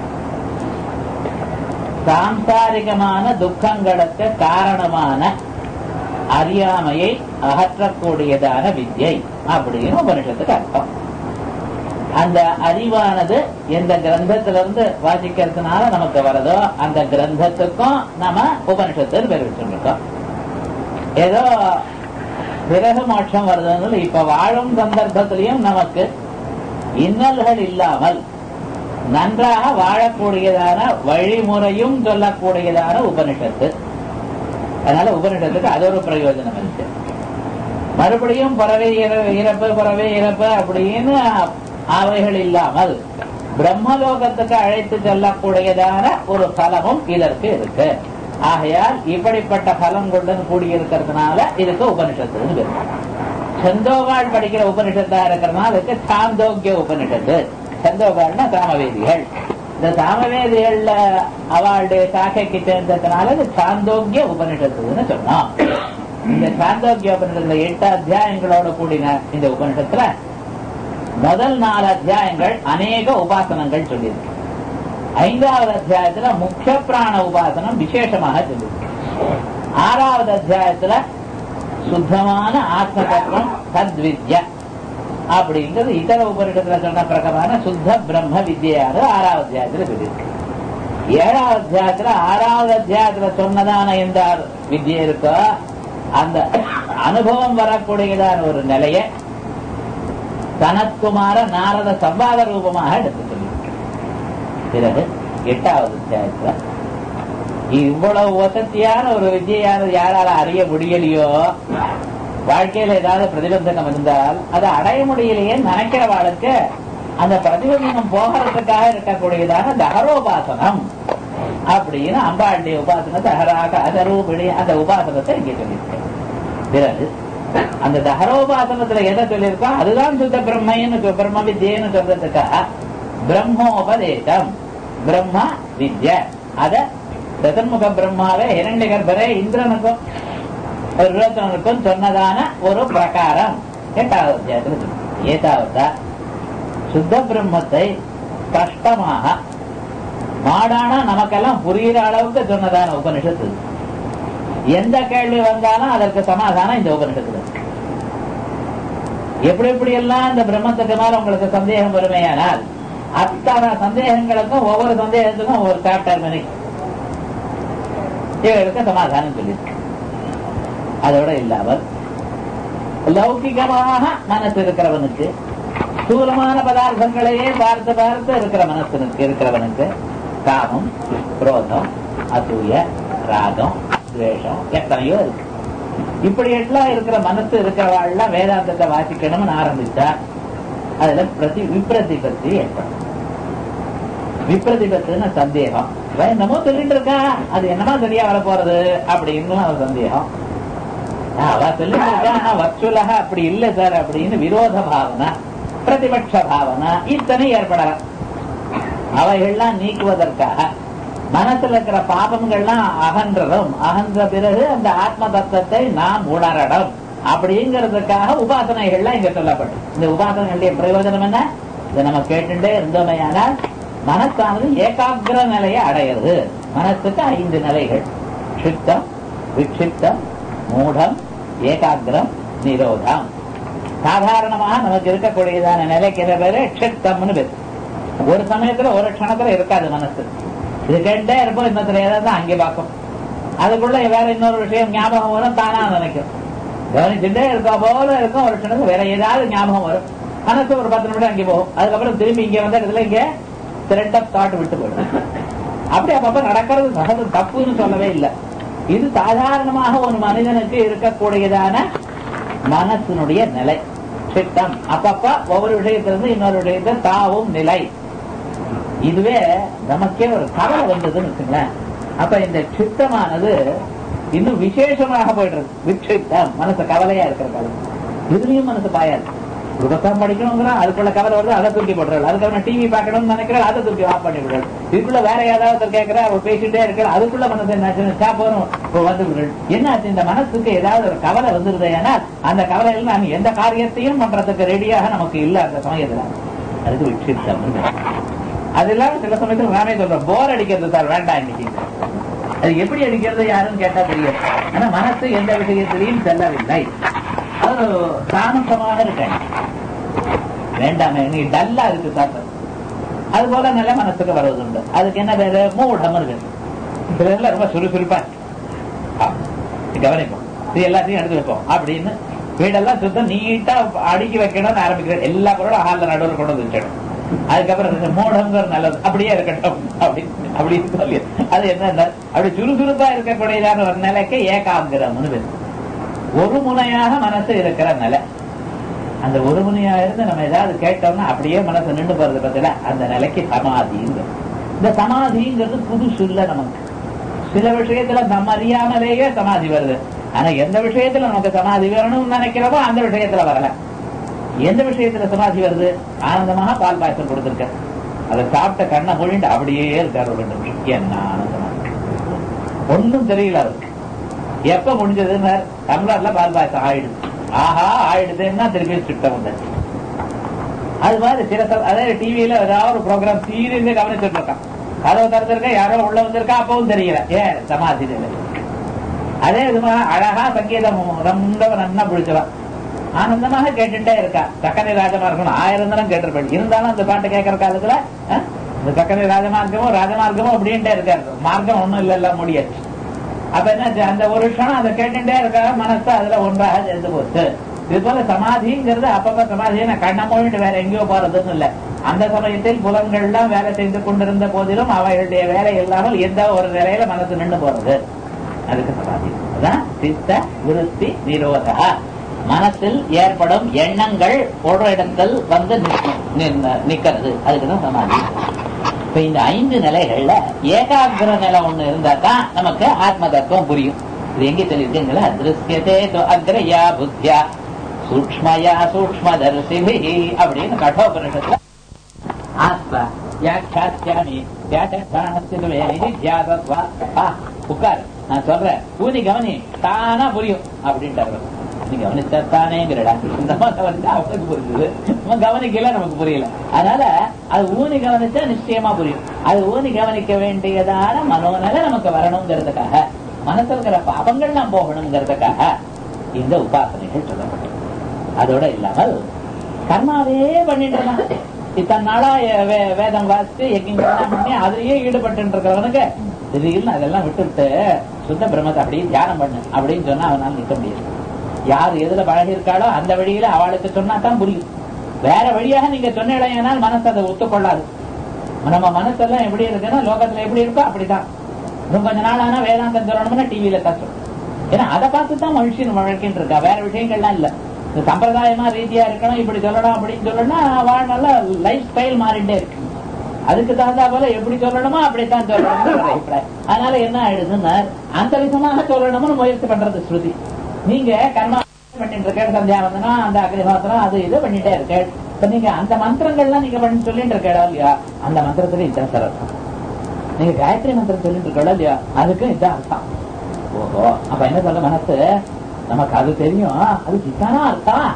சாம்சாரிகமான துக்கங்களுக்கு காரணமான அறியாமையை அகற்றக்கூடியதான வித்யை அப்படின்னு உபனிஷத்துக்கு அர்த்தம். அந்த அறிவானது எந்த கிரந்தத்திலிருந்து வாசிக்கிறதுனால நமக்கு வரதோ அந்த கிரந்தத்துக்கும் நம்ம உபனிஷத்துன்னு பேர் வச்சுருக்கோம். ஏதோ பிறகு மோட்சம் வருதுன்னு இப்ப வாழும் சந்தர்ப்பத்திலையும் நமக்கு இன்னல்கள் இல்லாமல் நன்றாக வாழக்கூடியதான வழிமுறையும் சொல்லக்கூடியதான உபனிஷத்து. அதனால உபனிஷத்துக்கு அது ஒரு பிரயோஜனம் இருக்கு. மறுபடியும் பறவை இறப்பு பறவை இறப்பு அப்படின்னு அவைகள் இல்லாமல் பிரம்மலோகத்துக்கு அழைத்து செல்லக்கூடியதான ஒரு பலமும் இதற்கு இருக்கு. ஆகையால் இப்படிப்பட்ட பலங்களுடன் கூடியிருக்கிறதுனால இதுக்கு உபனிஷத்துன்னு பேரு. சந்தோகால் படிக்கிற உபனிஷத்தா இருக்கிறதுனால இதுக்கு சாந்தோக்கிய உபனிஷத்து. சந்தோகால்னா சாமவேதிகள். இந்த சாமவேதிகள்ல அவளுடைய சாக்கைக்கு சேர்ந்ததுனால இது சாந்தோக்கிய உபனிஷத்துன்னு சொன்னோம். இந்த சாந்தோக்கிய உபனிஷத்துல எட்டு அத்தியாயங்களோட கூடின இந்த உபனிஷத்துல முதல் நாலு அத்தியாயங்கள் அநேக உபாசனங்கள் சொல்லியிருக்கு. ஐந்தாவது அத்தியாயத்துல முக்கிய பிராண உபாசனம் விசேஷமாக சொல்லியிருக்கு. ஆறாவது அத்தியாயத்துல சுத்தமான ஆத்ம தத்துவம் தத்வித்யா அப்படிங்கிறது இதர உபனிஷத்துல சொன்ன பிரகாரமான சுத்த பிரம்ம வித்யாரு ஆறாவது அத்தியாயத்துல சொல்லியிருக்கு. ஏழாவது அத்தியாயத்துல ஆறாவது அத்தியாயத்துல சொன்னதான எந்த வித்யை இருக்கோ அந்த அனுபவம் வரக்கூடியதான ஒரு நிலையை சனத்குமார நாரத சம்பாத ரூபமாக எடுத்து சொல்லியிருக்கு. பிறகு எட்டாவது அத்தியாயத்துல இவ்வளவு வசதியான ஒரு வித்யானது யாரால அறிய முடியலையோ, வாழ்க்கையில ஏதாவது பிரதிபந்தகம் இருந்தால் அதை அடைய முடியலையே நினைக்கிறவாளுக்கு அந்த பிரதிபந்தகம் போகிறதுக்காக இருக்கக்கூடியதான தகரோபாசனம் அப்படின்னு அம்பாளுடைய உபாசனை தகராக அதரூபடி அந்த உபாசனத்தை இங்கே சொல்லியிருக்கேன். பிறகு அந்த தகரோபாசனத்துல எதை சொல்லியிருக்கோம் அதுதான் சுத்த பிரம்மைன்னு பிரம்ம வித்யன்னு சொல்றதுக்காக பிரம்மோபதேசம் பிரம்ம வித்ய அத சதன்முக பிரம்மாவே இரண்டு கர்ப்பரே இந்திரனுக்கும் இருபத்தொன்னுக்கும் சொன்னதான ஒரு பிரகாரம் எட்டாவது அத்தியாயத்தில். ஏதாவது சுத்த பிரம்மத்தை கஷ்டமாக மாடானா நமக்கெல்லாம் புரிகிற அளவுக்கு சொன்னதான உபனிஷத்து. எந்த கேள்வி வந்தாலும் அதற்கு சமாதானம் இந்த உபனிஷத்துல. எப்படி எப்படி எல்லாம் இந்த பிரம்மத்துக்கு மேல உங்களுக்கு சந்தேகம் வருமையானால் அத்தனை சந்தேகங்களுக்கும் ஒவ்வொரு சந்தேகத்துக்கும் ஒவ்வொரு சாப்டர் மணி இவர்களுக்கு சமாதானம் சொல்லியிருக்கு. அதோட இல்லாமல் லௌகிகமாக மனசு இருக்கிறவனுக்கு ஸ்தூலமான பதார்த்தங்களையே பார்த்து பார்த்து இருக்கிற மனசனுக்கு இருக்கிறவனுக்கு காமம், குரோதம், அசூய, ராகம், துவேஷம் எத்தனையோ இருக்கு. இப்படி எல்லாம் இருக்கிற மனசு இருக்கிறவாள்லாம் வேதாந்தத்தை வாசிக்கணும்னு ஆரம்பிச்சா அதுல பிரதி விப்ரதிபத்தி ஏற்படும். விப்ரதிபத்துன்னு சந்தேகம். என்னமோ சொல்லிட்டு இருக்கா அது என்னமா சரியா வர போறது அப்படின்னு ஒரு சந்தேகம். அவ சொல்லிட்டு இருக்கா வர்ச்சுவலாக அப்படி இல்லை சார் அப்படின்னு விரோத பாவனை, பிரதிபட்ச பாவனை இத்தனை ஏற்படலாம். அவைகள்லாம் நீக்குவதற்காக மனசுல இருக்கிற பாபங்கள்லாம் அகன்றதும் அகன்ற பிறகு அந்த ஆத்ம தத்துவத்தை நாம் உணரணும் அப்படிங்கிறதுக்காக உபாசனைகள்லாம் இங்க சொல்லப்படும். இந்த உபாசனைகளுடைய பிரயோஜனம் என்ன? இதை நம்ம கேட்டுட்டே இருந்தோமையானால் மனசானது ஏகாகிர நிலையை அடையிறது. மனசுக்கு ஐந்து நிலைகள்: சித்தம், விக்ஷிப்தம், மூடம், ஏகாகிரம், நிரோதம். சாதாரணமாக நமக்கு இருக்கக்கூடியதான நிலைக்கு பேரு சித்தம்னு பேரு. ஒரு சமயத்துல ஒரு க்ஷணத்துல இருக்காது மனசு. இது கேட்டே இருப்போம், இன்னத்துல ஏதாவது அங்கே பார்க்கும், அதுக்குள்ள வேற இன்னொரு விஷயம் ஞாபகம் வரும், தானா நினைக்கும். கவனிச்சுட்டே இருக்கா போல இருக்கும், ஒரு க்ஷணத்துல வேற ஏதாவது ஞாபகம் வரும், மனசு ஒரு பத்து நிமிடம் அங்கே போகும், அதுக்கப்புறம் திரும்பி இங்க வந்த இடத்துல இங்க த்ரெட் ஆஃப் தாட் விட்டு போயிடும். அப்படி அப்பப்ப நடக்கிறது சகது, தப்புன்னு சொல்லவே இல்லை. இது சாதாரணமாக ஒரு மனிதனுக்கு இருக்கக்கூடியதான மனசினுடைய நிலை சித்தம். அப்பப்ப ஒவ்வொரு விஷயத்திலிருந்து இன்னொரு விஷயத்தை தாவும் நிலை. இதுவே நமக்கே ஒரு கவலை வந்ததுன்னு வச்சுங்களேன். அப்ப இந்த சித்தமானது இன்னும் விசேஷமாக போயிடுறது. விக்ஷிப்தம் மனசு கவலையா இருக்கிற காலம். இதுலயும் மனசு பாயாது. ஒரு புத்தகம் படிக்கணுங்கிற அதுக்குள்ள கவலை வருது, அதை தூக்கி போடுறாள். அதுக்கப்புறம் டிவி பார்க்கணும்னு நினைக்கிறாள், அதை தூக்கி ஆஃப் பண்ணி விடுறாள். இதுக்குள்ள வேற ஏதாவது கேட்கிற அவர் பேசிட்டே இருக்கிற, அதுக்குள்ள மனசு என்ன போறோம் வந்து விடுறாள். என்னாச்சு? இந்த மனசுக்கு ஏதாவது ஒரு கவலை வந்துருது. ஏன்னா அந்த கவலையில் நான் எந்த காரியத்தையும் பண்றதுக்கு ரெடியாக நமக்கு இல்ல அந்த சமயத்துல. அதுக்கு விக்ஷிப்தம். அது இல்லாம சில சமயத்துல நானே சொல்றேன், போர் அடிக்கிறது சார், வேண்டாம் இன்னைக்கு. அது எப்படி அடிக்கிறது யாருன்னு கேட்டா தெரியும். ஆனா மனசு எந்த விஷயத்திலையும் செல்லவில்லை, அது சாமந்தமாக இருக்கேன், வேண்டாமே நீ டல்லா இருக்கு சார். அது போல நல்ல மனசுக்கு வருவதுண்டு. அதுக்கு என்ன பேரு? மூடம் இருக்கு. சில ரொம்ப சுறுசுறுப்பா கவனிப்போம், இது எல்லாத்தையும் எடுத்து வைப்போம் அப்படின்னு வீடெல்லாம் சுத்தம் நீட்டா அடுக்கி வைக்கணும்னு ஆரம்பிக்கிறேன். எல்லா பொருளும் ஹால்ல நடுவில் கொண்டு வந்து வச்சிடும். அதுக்கப்புறம் மூடங்கிற நல்லது அப்படியே இருக்கட்டும் அப்படின்னு அப்படின்னு சொல்லி அது என்ன அப்படி சுறுசுறுப்பா இருக்கக்கூடியதான ஒரு நிலைக்கு ஏகாங்கிரம்னு பேர். ஒரு முனையாக மனசு இருக்கிற நிலை. அந்த ஒரு முனையாக இருந்து நம்ம ஏதாவது கேட்டோம்னா அப்படியே மனசு நின்று போறது பத்தில அந்த நிலைக்கு சமாதிங்கிறது. இந்த சமாதிங்கிறது புதுசு இல்ல நமக்கு. சில விஷயத்துல நம்ம அறியாமலேயே சமாதி வருது. ஆனா எந்த விஷயத்துல நமக்கு சமாதி வரணும்னு நினைக்கிறோமோ அந்த விஷயத்துல வரல. எந்த விஷயத்துல சமாதி வருது? ஆனந்தமாக பால் பாயசம் கொடுத்திருக்க, அதை சாப்பிட்ட கண்ணை மூடிட்டு அப்படியே இருக்காரு ஒரு ரெண்டு நிமிஷம். என்ன ஆனந்தமா ஒன்னும் தெரியல அவருக்கு. எப்ப முடிஞ்சதுன்னு தமிழ்நாட்டுல பால் பாயசம் ஆயிடுது. ஆஹா ஆயிடுதுன்னா திருப்பி சுட்ட வந்தாச்சு. அது மாதிரி சில அதாவது டிவியில ஏதாவது ஒரு ப்ரோக்ராம் சீரியஸா கவனிச்சுட்டு இருக்கான். கதவை திறந்திருக்க யாரோ உள்ள வந்திருக்கா அப்பவும் தெரியல. ஏன் சமாதி நிலை. அதே விதமா அழகா சங்கீதம் ரொம்ப நன்னா பிடிச்சவன் ஆனந்தமாக கேட்டுட்டே இருக்கா. சக்கரை ராஜமார்க்கம் ஆயிரம் தினம் கேட்டிருப்பேன். இருந்தாலும் அந்த பாட்டு கேட்கற காலத்துல இந்த சக்கரை ராஜமார்க்கமும் ராஜமார்க்கமும் அப்படின்ட்டே இருக்காரு. மார்க்கம் ஒண்ணும் இல்ல எல்லாம் முடியாச்சு. அப்ப என்ன அந்த ஒரு க்ஷணம் அதை கேட்டுட்டே இருக்கா. மனசு அதுல ஒன்றாக சேர்ந்து போச்சு. இது போல சமாதிங்கிறது அப்பப்ப சமாதியை கண்ண மொழிட்டு வேற எங்கேயோ போறதுன்னு இல்ல. அந்த சமயத்தில் புலன்கள்லாம் வேலை செய்து கொண்டிருந்த போதிலும் அவைகளுடைய வேலை இல்லாமல் எந்த ஒரு நிலையில மனசு நின்று போறது, அதுக்கு சமாதி. அதான் சித்த விருத்தி நிரோதா. மனசில் ஏற்படும் எண்ணங்கள் ஒரு இடத்தில் வந்து நிக்கிறது, அதுக்குதான் சமாதி. இப்ப இந்த ஐந்து நிலைகள்ல ஏகாகிர நிலை ஒண்ணு இருந்தா தான் நமக்கு ஆத்ம தத்துவம் புரியும். இது எங்க சொல்லிருக்கீங்களா? திருஷ்யதே அக்ரயா புத்தியா சூக்ஷ்மயா சூக்ஷ்மதர்சிபி அப்படின்னு கட்டோபனிஷத்துல ஆத்மா வியாக்கியாமி உட்காரு நான் சொல்றேன் ஊதி கவனி தானா புரியும் அப்படின்ட்டு நீ கவனித்தானேங்கிறடா. இந்த மாதிரி அவனுக்கு புரியுது, கவனிக்கல நமக்கு புரியல. அதனால அது ஊனி கவனிச்சா நிச்சயமா புரியும். அது ஊனி கவனிக்க வேண்டியதான மனோநிலை நமக்கு வரணுங்கிறதுக்காக, மனசுல இருக்கிற பாவங்கள்லாம் போகணுங்கிறதுக்காக இந்த உபாசனைகள் சொல்லப்பட்டது. அதோட இல்லாமல் கர்மாவே பண்ணிட்டு இருந்தான். இத்தனை நாளா வேதம் வாசித்து யஜ்ஞம் பண்ணி அதுலயே ஈடுபட்டு இருக்கிறவனுக்கு திடீர்னு அதெல்லாம் விட்டுவிட்டு சுத்த பிரம்மத்தை அப்படியே தியானம் பண்ணு அப்படின்னு சொன்னா அவனால நிற்க முடியாது. யார் எதுல பழகி இருக்காளோ அந்த வழியில அவளுக்கு சொன்னா தான் புரியும். வேற வழியாக நீங்க சொன்னால் மனசு அதை ஒத்துக்கொள்ளாது. நம்ம மனசெல்லாம் எப்படி இருக்குன்னா லோகத்துல எப்படி இருக்கோ அப்படித்தான். இன்னும் கொஞ்ச நாள் ஆனா வேதாந்தம் சொல்லணும்னா டிவியில கஷ்டம். ஏன்னா அதை பார்த்துதான் மனுஷன் வழக்கின்னு இருக்கா. வேற விஷயங்கள்லாம் இல்ல. சம்பிரதாயமா ரீதியா இருக்கணும், இப்படி சொல்லணும் அப்படின்னு சொல்லணும்னா வாழ்நாள லைஃப் ஸ்டைல் மாறிட்டே இருக்கு. அதுக்கு தகுந்தா போல எப்படி சொல்லணுமோ அப்படித்தான் சொல்லணும். அதனால என்ன ஆயிடுதுன்னா அந்த விதமாக சொல்லணும்னு முயற்சி பண்றது ஸ்ருதி. நீங்க கர்மா பண்ணிட்டு இருக்க சந்தியாவந்தனம் அந்த அக்னிஹோத்திரம் அது இது பண்ணிட்டே இருக்க. இப்ப நீங்க அந்த மந்திரங்கள்லாம் நீங்க பண்ணி சொல்லிட்டு இருக்கா இல்லையா, அந்த மந்திரத்துல இதான் சார் அர்த்தம். நீங்க காயத்ரி மந்திரம் சொல்லிட்டு இருக்கா இல்லையா, அதுக்கும் இதான் அர்த்தம். ஓஹோ, அப்ப என்ன சொல்ல மனசு நமக்கு அது தெரியும், அதுக்கு இதானா அர்த்தம்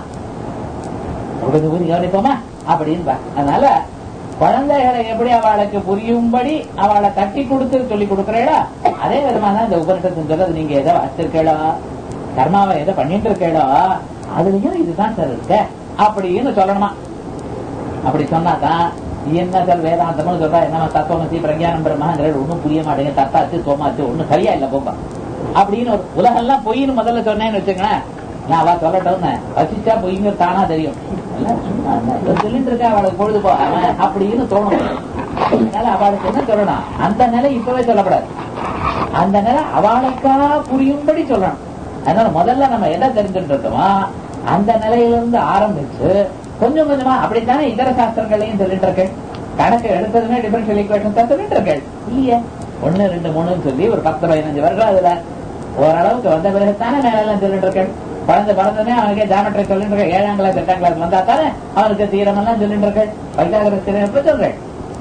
கொஞ்சம் ஊதி கவனிப்போமா அப்படின்னு. அதனால குழந்தைகளை எப்படி அவளுக்கு புரியும்படி அவளை தட்டி கொடுத்து சொல்லி கொடுக்கறா, அதே விதமான இந்த உபனிஷத்து சொல்றது நீங்க எதை வச்சிருக்கா கர்மாவை எதை பண்ணிட்டு இருக்கா அதுலயும் இதுதான் சார் இருக்க அப்படின்னு சொல்லணுமா. அப்படி சொன்னாதான் என்ன சார் வேதாந்தம்னு சொல்றா, என்ன தத்துவமசி பிரஞானம் பிரம்மாங்கிறது ஒன்னும் புரிய மாட்டேங்க, தத்தாச்சு சோமாச்சு ஒன்னும் சரியா இல்ல போப்பா அப்படின்னு ஒரு உலகெல்லாம் பொய்னு முதல்ல சொன்னேன்னு வச்சுங்களேன். நான் அவ சொல்லட்டோன்னு வசிச்சா பொய்ங்க தானா தெரியும். சொல்லிட்டு இருக்கா அவளுக்கு பொழுது போ அப்படின்னு தோணும். அதனால அவளுக்கு என்ன சொல்லணும், அந்த நிலை இப்பவே சொல்லப்படாது. அந்த நிலை அவளுக்கா புரியும்படி சொல்லணும். அதனால முதல்ல நம்ம எதை தெரிஞ்சுட்டு இருக்கோமோ அந்த நிலையிலிருந்து ஆரம்பிச்சு கொஞ்சம் கொஞ்சமா அப்படித்தானே இதர சாஸ்திரங்களையும் சொல்லிட்டு இருக்கேன். கணக்கு எடுத்ததுமே டிஃபரன்ஷியல் ஈக்குவேஷன் தான் சொல்லிட்டு இருக்கேன் இல்லையே. ஒன்னு ரெண்டு மூணுன்னு சொல்லி ஒரு பத்து பதினஞ்சு வருடம் அதுல ஓரளவுக்கு வந்த பிறகுத்தானே மேலாம் சொல்லிட்டு இருக்கேன். குழந்தை பிறந்தனே அவனுக்கே ஜாமெட்ரி சொல்லிட்டு இருக்கேன். ஏழாம் கிளாஸ் எட்டாம் கிளாஸ் வந்தா தானே அவனுக்கு தீரம் எல்லாம் சொல்லிட்டு இருக்கேன். பைத்தாகரஸ் தீரம் எப்ப சொல்றேன்.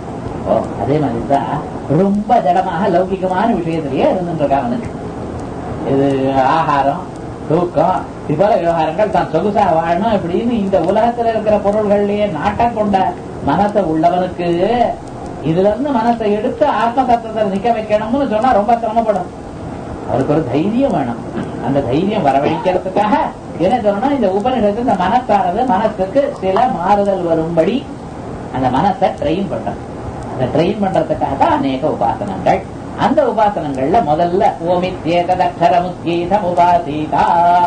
ஓ அதே மாதிரிதான் ரொம்ப ஜடமாக லௌகிகமான விஷயத்திலேயே இருந்துட்டு இருக்கான் அவனுக்கு. இது ஆகாரம் தூக்கம் இது போல விவகாரங்கள் தான் சொகுசா வாழணும் அப்படின்னு இந்த உலகத்துல இருக்கிற பொருள்கள்லயே நாட்டம் கொண்ட மனசை உள்ளவனுக்கு இதுல இருந்து மனசை எடுத்து ஆத்ம தத்துவத்தை நிக்க வைக்கணும்னு சொன்னா ரொம்ப சிரமப்படும். அவருக்கு ஒரு தைரியம் வேணும். அந்த தைரியம் வரவழைக்கிறதுக்காக என்ன சொல்லணும், இந்த உபநிஷத்து இந்த மனசானது மனசுக்கு சில மாறுதல் வரும்படி அந்த மனசை ட்ரெயின் பண்றது. அந்த ட்ரெயின் பண்றதுக்காக தான் அநேக உபாசனங்கள். அந்த உபாசனங்கள்ல முதல்ல ஓமித்யேததக்ஷரமுத்கீதம் உபாசீதா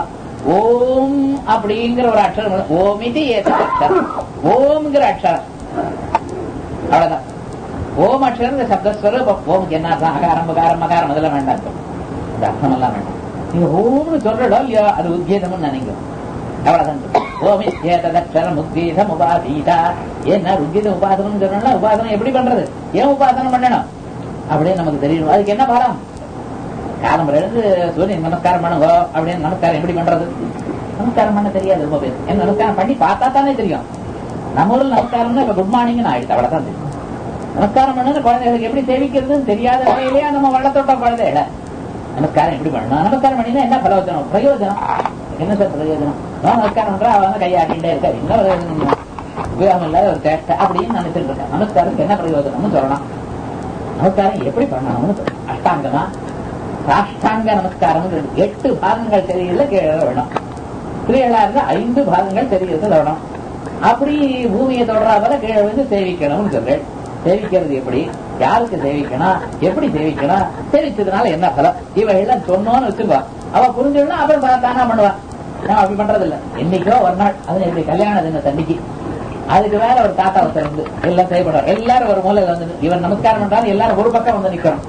ஓம் அப்படிங்கிற ஒரு அக்ஷரம், ஓம் இது ஏதத் அக்ஷரம், ஓம்ங்கிற அக்ஷரம் அவ்வளவுதான். ஓம் அக்ஷரம் சப்தஸ்வரூபம். ஓமுக்கு என்ன அர்த்தம்? அகாரம் பகாரம் மகாரம் அதெல்லாம் வேண்டாம், இந்த அர்த்தம் எல்லாம் வேண்டாம். நீங்க ஓம்னு சொல்றடோ இல்லையோ அது உத்கீதம்னு நினைக்கும், அவ்வளவுதான். ஓம் ஏததக்ஷரம் உத்கீதம் உபாதீதா. ஏன்னா உத்கீதம் உபாசனம் சொல்லணும்னா உபாசனம் எப்படி பண்றது, ஏன் உபாசனம் பண்ணணும் அப்படின்னு நமக்கு தெரியணும். அதுக்கு என்ன பாடம்? காலம் எழுந்து சூரியன் நமஸ்காரம் பண்ணுங்க அப்படின்னு. நமஸ்காரம் எப்படி பண்றது? நமஸ்காரம் பண்ண தெரியாது ரொம்ப பேர். என்ன நமஸ்காரம் பண்ணி பார்த்தா தானே தெரியும். நம்ம ஊரில் நமஸ்காரம்னா இப்ப குட் மார்னிங் ஆயிடுச்சு, அவ்வளவுதான் தெரியும். நமஸ்காரம் பண்ணு குழந்தைகளுக்கு எப்படி சேவிக்கிறதுன்னு தெரியாத வகையிலேயே நம்ம வள்ளத்தோட்ட குழந்தைகள நமஸ்காரம் எப்படி பண்ணணும், நமஸ்காரம் பண்ணினா என்ன பிரயோஜனம்? பிரயோஜனம் என்ன சார் பிரயோஜனம்? நமஸ்காரம் பண்றா அவன் கையாட்டிகிட்டே இருக்காரு, என்ன பிரயோஜனம்? உபயோகம் இல்லாத ஒரு சேட்டை அப்படின்னு நினைச்சிட்டு இருக்கேன். நமஸ்காரத்துக்கு என்ன பிரயோஜனம்னு சொல்லலாம். நமஸ்காரம் எப்படி பண்ணணும்னு அஷ்டாங்கமா சாஷ்டாங்க நமஸ்காரம் எட்டு பாகங்கள் தெரியல கீழே வேணும். ஸ்திரீகளா இருந்தா ஐந்து பாகங்கள் தெரியறது வேணும். அப்படி பூமியை தொடரா போல கீழே வந்து சேவிக்கணும்னு சொல்றேன். சேவிக்கிறது எப்படி, யாருக்கு சேவிக்கணும், எப்படி சேவிக்கணும், சேவிச்சதுனால என்ன பலம், இவையெல்லாம் சொன்னோன்னு வச்சுக்கோ. அவ புரிஞ்சுடணும், அப்புறம் தானா பண்ணுவான். நான் அப்படி பண்றது இல்லை. என்னைக்கோ ஒரு நாள் அது எப்படி கல்யாண தின தண்ணிக்கு அதுக்கு வேற ஒரு தாத்தா ஒருத்தர் வந்து எல்லாம் செய்யப்படுவார். எல்லாரும் ஒரு மூலையில வந்து இவன் நமஸ்காரம் பண்றாரு, எல்லாரும் ஒரு பக்கம் வந்து நிக்கணும்.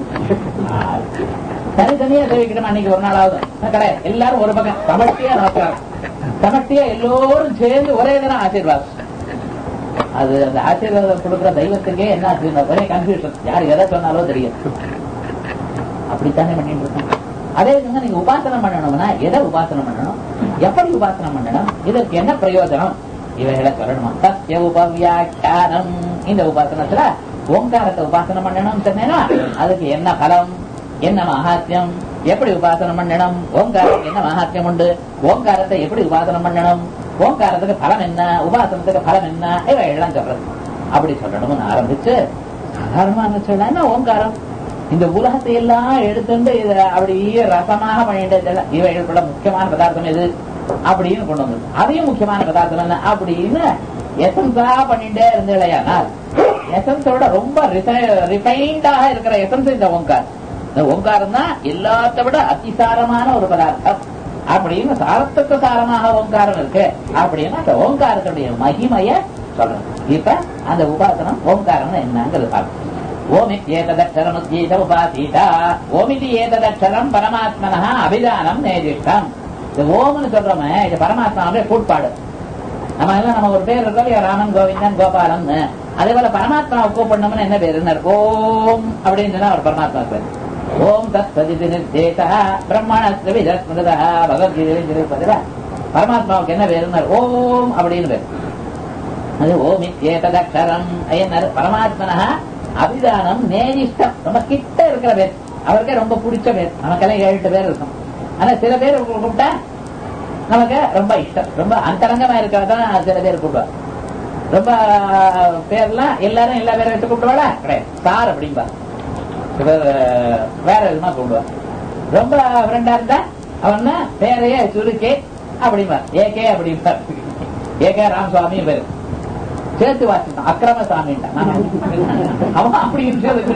தனித்தனியா சேவிக்கணும். அன்னைக்கு ஒரு நாள் ஆகுது கிடையாது, எல்லாரும் ஒரு பக்கம் சமஷ்டியா நமஸ்காரம், சமஷ்டியா எல்லோரும் சேர்ந்து ஒரே தினம் ஆசீர்வாதம். அது அந்த ஆசீர்வாதம் கொடுக்குற தெய்வத்துக்கே என்ன ஆசீர்வாதம், ஒரே கன்ஃபியூஷன், யார் எதை சொன்னாலும் தெரியும். அப்படித்தானே பண்ணிட்டு இருக்கோம். அதே விதமா நீங்க உபாசனம் பண்ணணும்னா எதை உபாசனம் பண்ணணும், எப்படி உபாசனம் பண்ணணும், இதற்கு என்ன பிரயோஜனம், இவைகளை சொல்லணுமா? சத்ய உபவியாக்கியானம். இந்த உபாசனத்துல ஓங்காரத்தை உபாசனம் பண்ணணும் சொன்னேன்னா அதுக்கு என்ன பலம், என்ன மகாத்மியம், எப்படி உபாசனம் பண்ணணும், ஓங்காரத்துக்கு என்ன மகாத்மியம் உண்டு, ஓங்காரத்தை எப்படி உபாசனம் பண்ணணும், ஓங்காரத்துக்கு பலம் என்ன, உபாசனத்துக்கு பலம் என்ன, இவை எல்லாம் சொல்றது. அப்படி சொல்லணும்னு ஆரம்பிச்சு சாதாரணமா சொல்லலாம். ஓங்காரம் இந்த உலகத்தை எல்லாம் எடுத்துட்டு இத அப்படியே ரசமாக பண்ணிட்டு இவைகளுக்குள்ள முக்கியமான பதார்த்தம் எது அப்படின்னு கொண்டு வந்தது. அதையும் முக்கியமான பதார்த்தம் என்ன அப்படின்னு எசன்ஸா பண்ணிட்டே இருந்தேனால் எசன்ஸோட ரொம்ப ரிஃபைன்டாக இருக்கிற எசன்ஸ் இந்த ஓங்காரம். இந்த ஓங்காரம் தான் எல்லாத்த விட அதிசாரமான ஒரு பதார்த்தம் அப்படின்னு சாரத்துக்கு சாரமாக ஓங்காரம் இருக்கு அப்படின்னு அந்த ஓங்காரத்துடைய மகிமைய சொல்றோம். இப்ப அந்த உபாசனம் ஓங்காரம் என்னங்கிறது பார்க்கணும். ஓமித் ஏததக்ஷரம் உத்கீத உபாசீதா. ஓமிதி ஏததக்ஷரம் பரமாத்மனா அபிதானம் நேதிஷ்டம். இந்த ஓம்னு சொல்றோமே இது பரமாத்மாவுடைய கூட்பாடு. நம்ம எல்லாம் நம்ம ஒரு பேர் இருக்கோம், ராமன் கோவிந்தன் கோபாலன். அதே போல பரமாத்மாவை கூப்பிடணும்னு என்ன பேரு, ஓம் அப்படின்னு சொன்னா ஒரு பரமாத்மா பேர். ஓம் தத் சதிதி நிர்தேசா பிரம்மணஸ்ய விதஸ்மிருதா பகவத்கீதை. பரமாத்மாவுக்கு என்ன பேரு, ஓம் அப்படின்னு பேர். அது ஓமித் ஏததக்ஷரம் ஐயனர் பரமாத்மனா அபிதானம் நேதிஷ்டம். ரொம்ப கிட்ட இருக்கிற பேர், அவருக்கே ரொம்ப பிடிச்ச பேர். நமக்கெல்லாம் ஏழு எட்டு பேர் இருக்கும். ஆனா சில பேர் கூப்பிட்டா நமக்கு ரொம்ப இஷ்டம், ரொம்ப அந்தரங்கமா இருக்கிறதான் சில பேர் கூப்பிடுவார். ரொம்ப பேர்லாம் எல்லாரும் எல்லா பேரும் வச்சு கூப்பிடுவாளா கிடையாது, சார் அப்படின்பா. வேற விதமா கூப்பிடுவார். ரொம்ப ஃப்ரெண்டா இருந்தா அவன் பேரையே சுருக்கே அப்படின்பா, ஏகே அப்படின்பா. ஏகே ராமசுவாமி பேரு சேர்த்து வாசிட்டான், அக்கிரமசாமின்ட்டான். அவன் அப்படி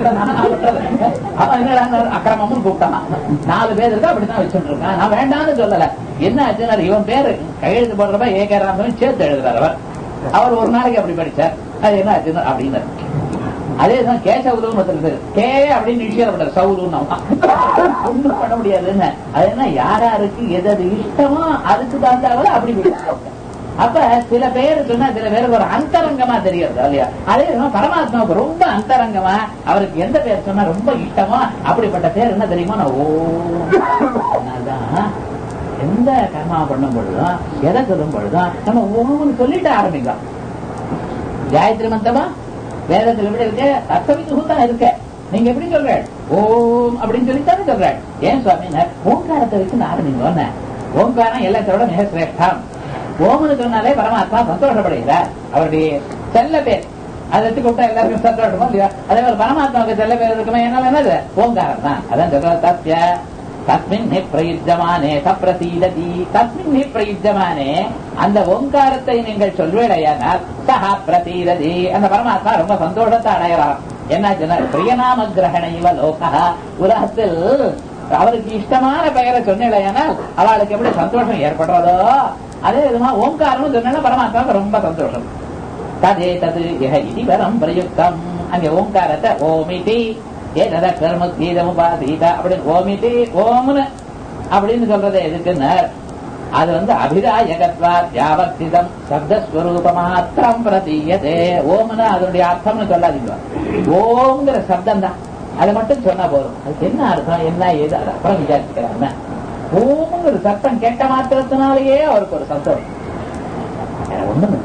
அவன் என்ன அக்கிரமம்னு கூப்பிட்டான். நாலு பேர் இருக்கா அப்படித்தான் வச்சுட்டு இருக்கான். நான் வேண்டாம்னு சொல்லல. என்ன ஆச்சுன்னா இவன் பேரு கையெழுத்து போடுறப்ப ஏகே ராமசாமி சேர்த்து எழுதுறாரு. அவர் அவர் ஒரு நாளைக்கு அப்படி படிச்சார். அது என்ன ஆச்சுன்னா அப்படின்னு அதேதான் கேசவுலுன்னு ஒருத்தர் கே அப்படின்னு விஷயம் சவுலுன்னு ஒண்ணும் பண்ண முடியாதுன்னு. அது என்ன யாராருக்கு எது அது இஷ்டமோ அதுக்கு தகுந்தாலும் அப்படி போயிட்டு. அப்ப சில பேரு சொன்னா சில பேருக்கு ஒரு அந்தரங்கமா தெரியாது இல்லையா. அதே பரமாத்மாவுக்கு ரொம்ப அந்தரங்கமா அவருக்கு எந்த பேர் சொன்னா ரொம்ப இஷ்டமோ அப்படிப்பட்ட பேர் என்ன தெரியுமா, நான் ஓதான் எந்த கர்மா பண்ணும் பொழுதும் எதை சொல்லும் பொழுதும் நம்ம ஓம்னு சொல்லிட்டு ஆரம்பிக்கலாம். காயத்ரி மந்திரமா வேதத்தில் எப்படி இருக்கு, தத்துவம் இருக்க. நீங்க எப்படி சொல்ற ஓம் அப்படின்னு சொல்லித்தானே சொல்ற. ஏன் சுவாமி ஓங்காரத்தை வச்சு ஆரம்பிங்க. ஓங்காரம் எல்லாத்தோட மிக சிரேஷ்டம். ஓம்னு சொன்னாலே பரமாத்மா சந்தோஷப்படுகிறார். அவருடைய செல்ல பேர் அதை வச்சு கூப்பிட்டா எல்லாருக்கும் சந்தோஷமா இல்லையா. அதே போல பரமாத்மாவுக்கு செல்ல பேர் இருக்குமே, என்னால என்னது ஓங்காரம் தான். அதான் சொல்ற சத்ய தஸ்மின் ஹி பிரயுஜமானே சப்ரசீததி. தஸ்மின் ஹி பிரயுஜமானே அந்த ஓங்காரத்தை நீங்கள் சொல்வேடையானால் சஹா பிரசீததி அந்த பரமாத்மா ரொம்ப சந்தோஷத்தை அடையலாம். என்ன சொன்ன பிரியநாம கிரகண இவ லோகா. உலகத்தில் அவருக்கு இஷ்டமான பெயரை சொன்னேனால் அவளுக்கு எப்படி சந்தோஷம் ஏற்படுறதோ அதே விதமா ஓங்காரம் சொன்னா பரமாத்மாவுக்கு ரொம்ப சந்தோஷம். ததே தது இது வரம் பிரயுக்தம். அங்க ஓங்காரத்தை ஓமிதி ஏதத கர்மீதமுபாதீதா அப்படின்னு ஓமிதி ஓம்னு அப்படின்னு சொல்றது எதுக்குன்னு அது வந்து அபிராயகத்வா வியாவர்த்திதம் சப்தஸ்வரூப மாத்திரம் பிரதீயதே. ஓம்னு அதனுடைய அர்த்தம்னு சொல்லாதீங்க, ஓம்ங்கிற சப்தம் தான், அதை மட்டும் சொன்னா போதும். அதுக்கு என்ன அர்த்தம் என்ன ஏது அது அப்புறம் விசாரிச்சுக்கிறாங்க. ஓம்ங்கிற சத்தம் கேட்ட மாத்திரத்தினாலேயே அவருக்கு ஒரு சந்தோஷம். ஒண்ணும்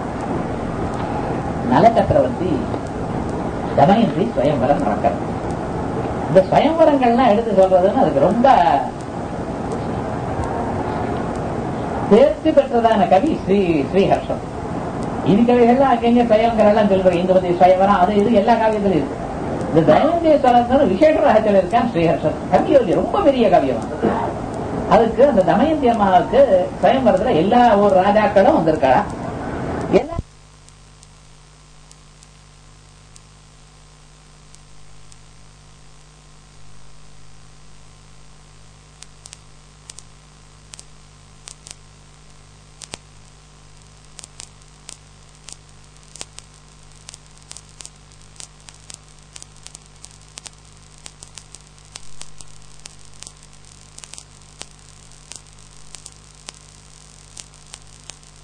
நல சக்கரவர்த்தி தமயந்தி ஸ்வயம்பரம் நடக்கிறது. இந்த ஸ்வயம்பரங்கள்லாம் எடுத்து சொல்றதுன்னு அதுக்கு ரொம்ப தேர்ச்சி பெற்றதான கவி ஸ்ரீ ஸ்ரீஹர்ஷம். இது கவிகள்லாம் அங்கங்க ஸ்வயங்கரெல்லாம் சொல்றோம். இந்துமதி ஸ்வயம்பரம் அது இது எல்லா காவியத்திலும் இருக்கு. இந்த தமயந்தேஸ்வரர் விசேஷ ரகத்தில் இருக்கான் ஸ்ரீஹர்ஷன். கவியோகி ரொம்ப பெரிய கவியமா. அதுக்கு அந்த தமயந்தி அம்மாவுக்கு ஸ்வயம்பரத்துல எல்லா ஒரு ராஜாக்களும் வந்திருக்காளா.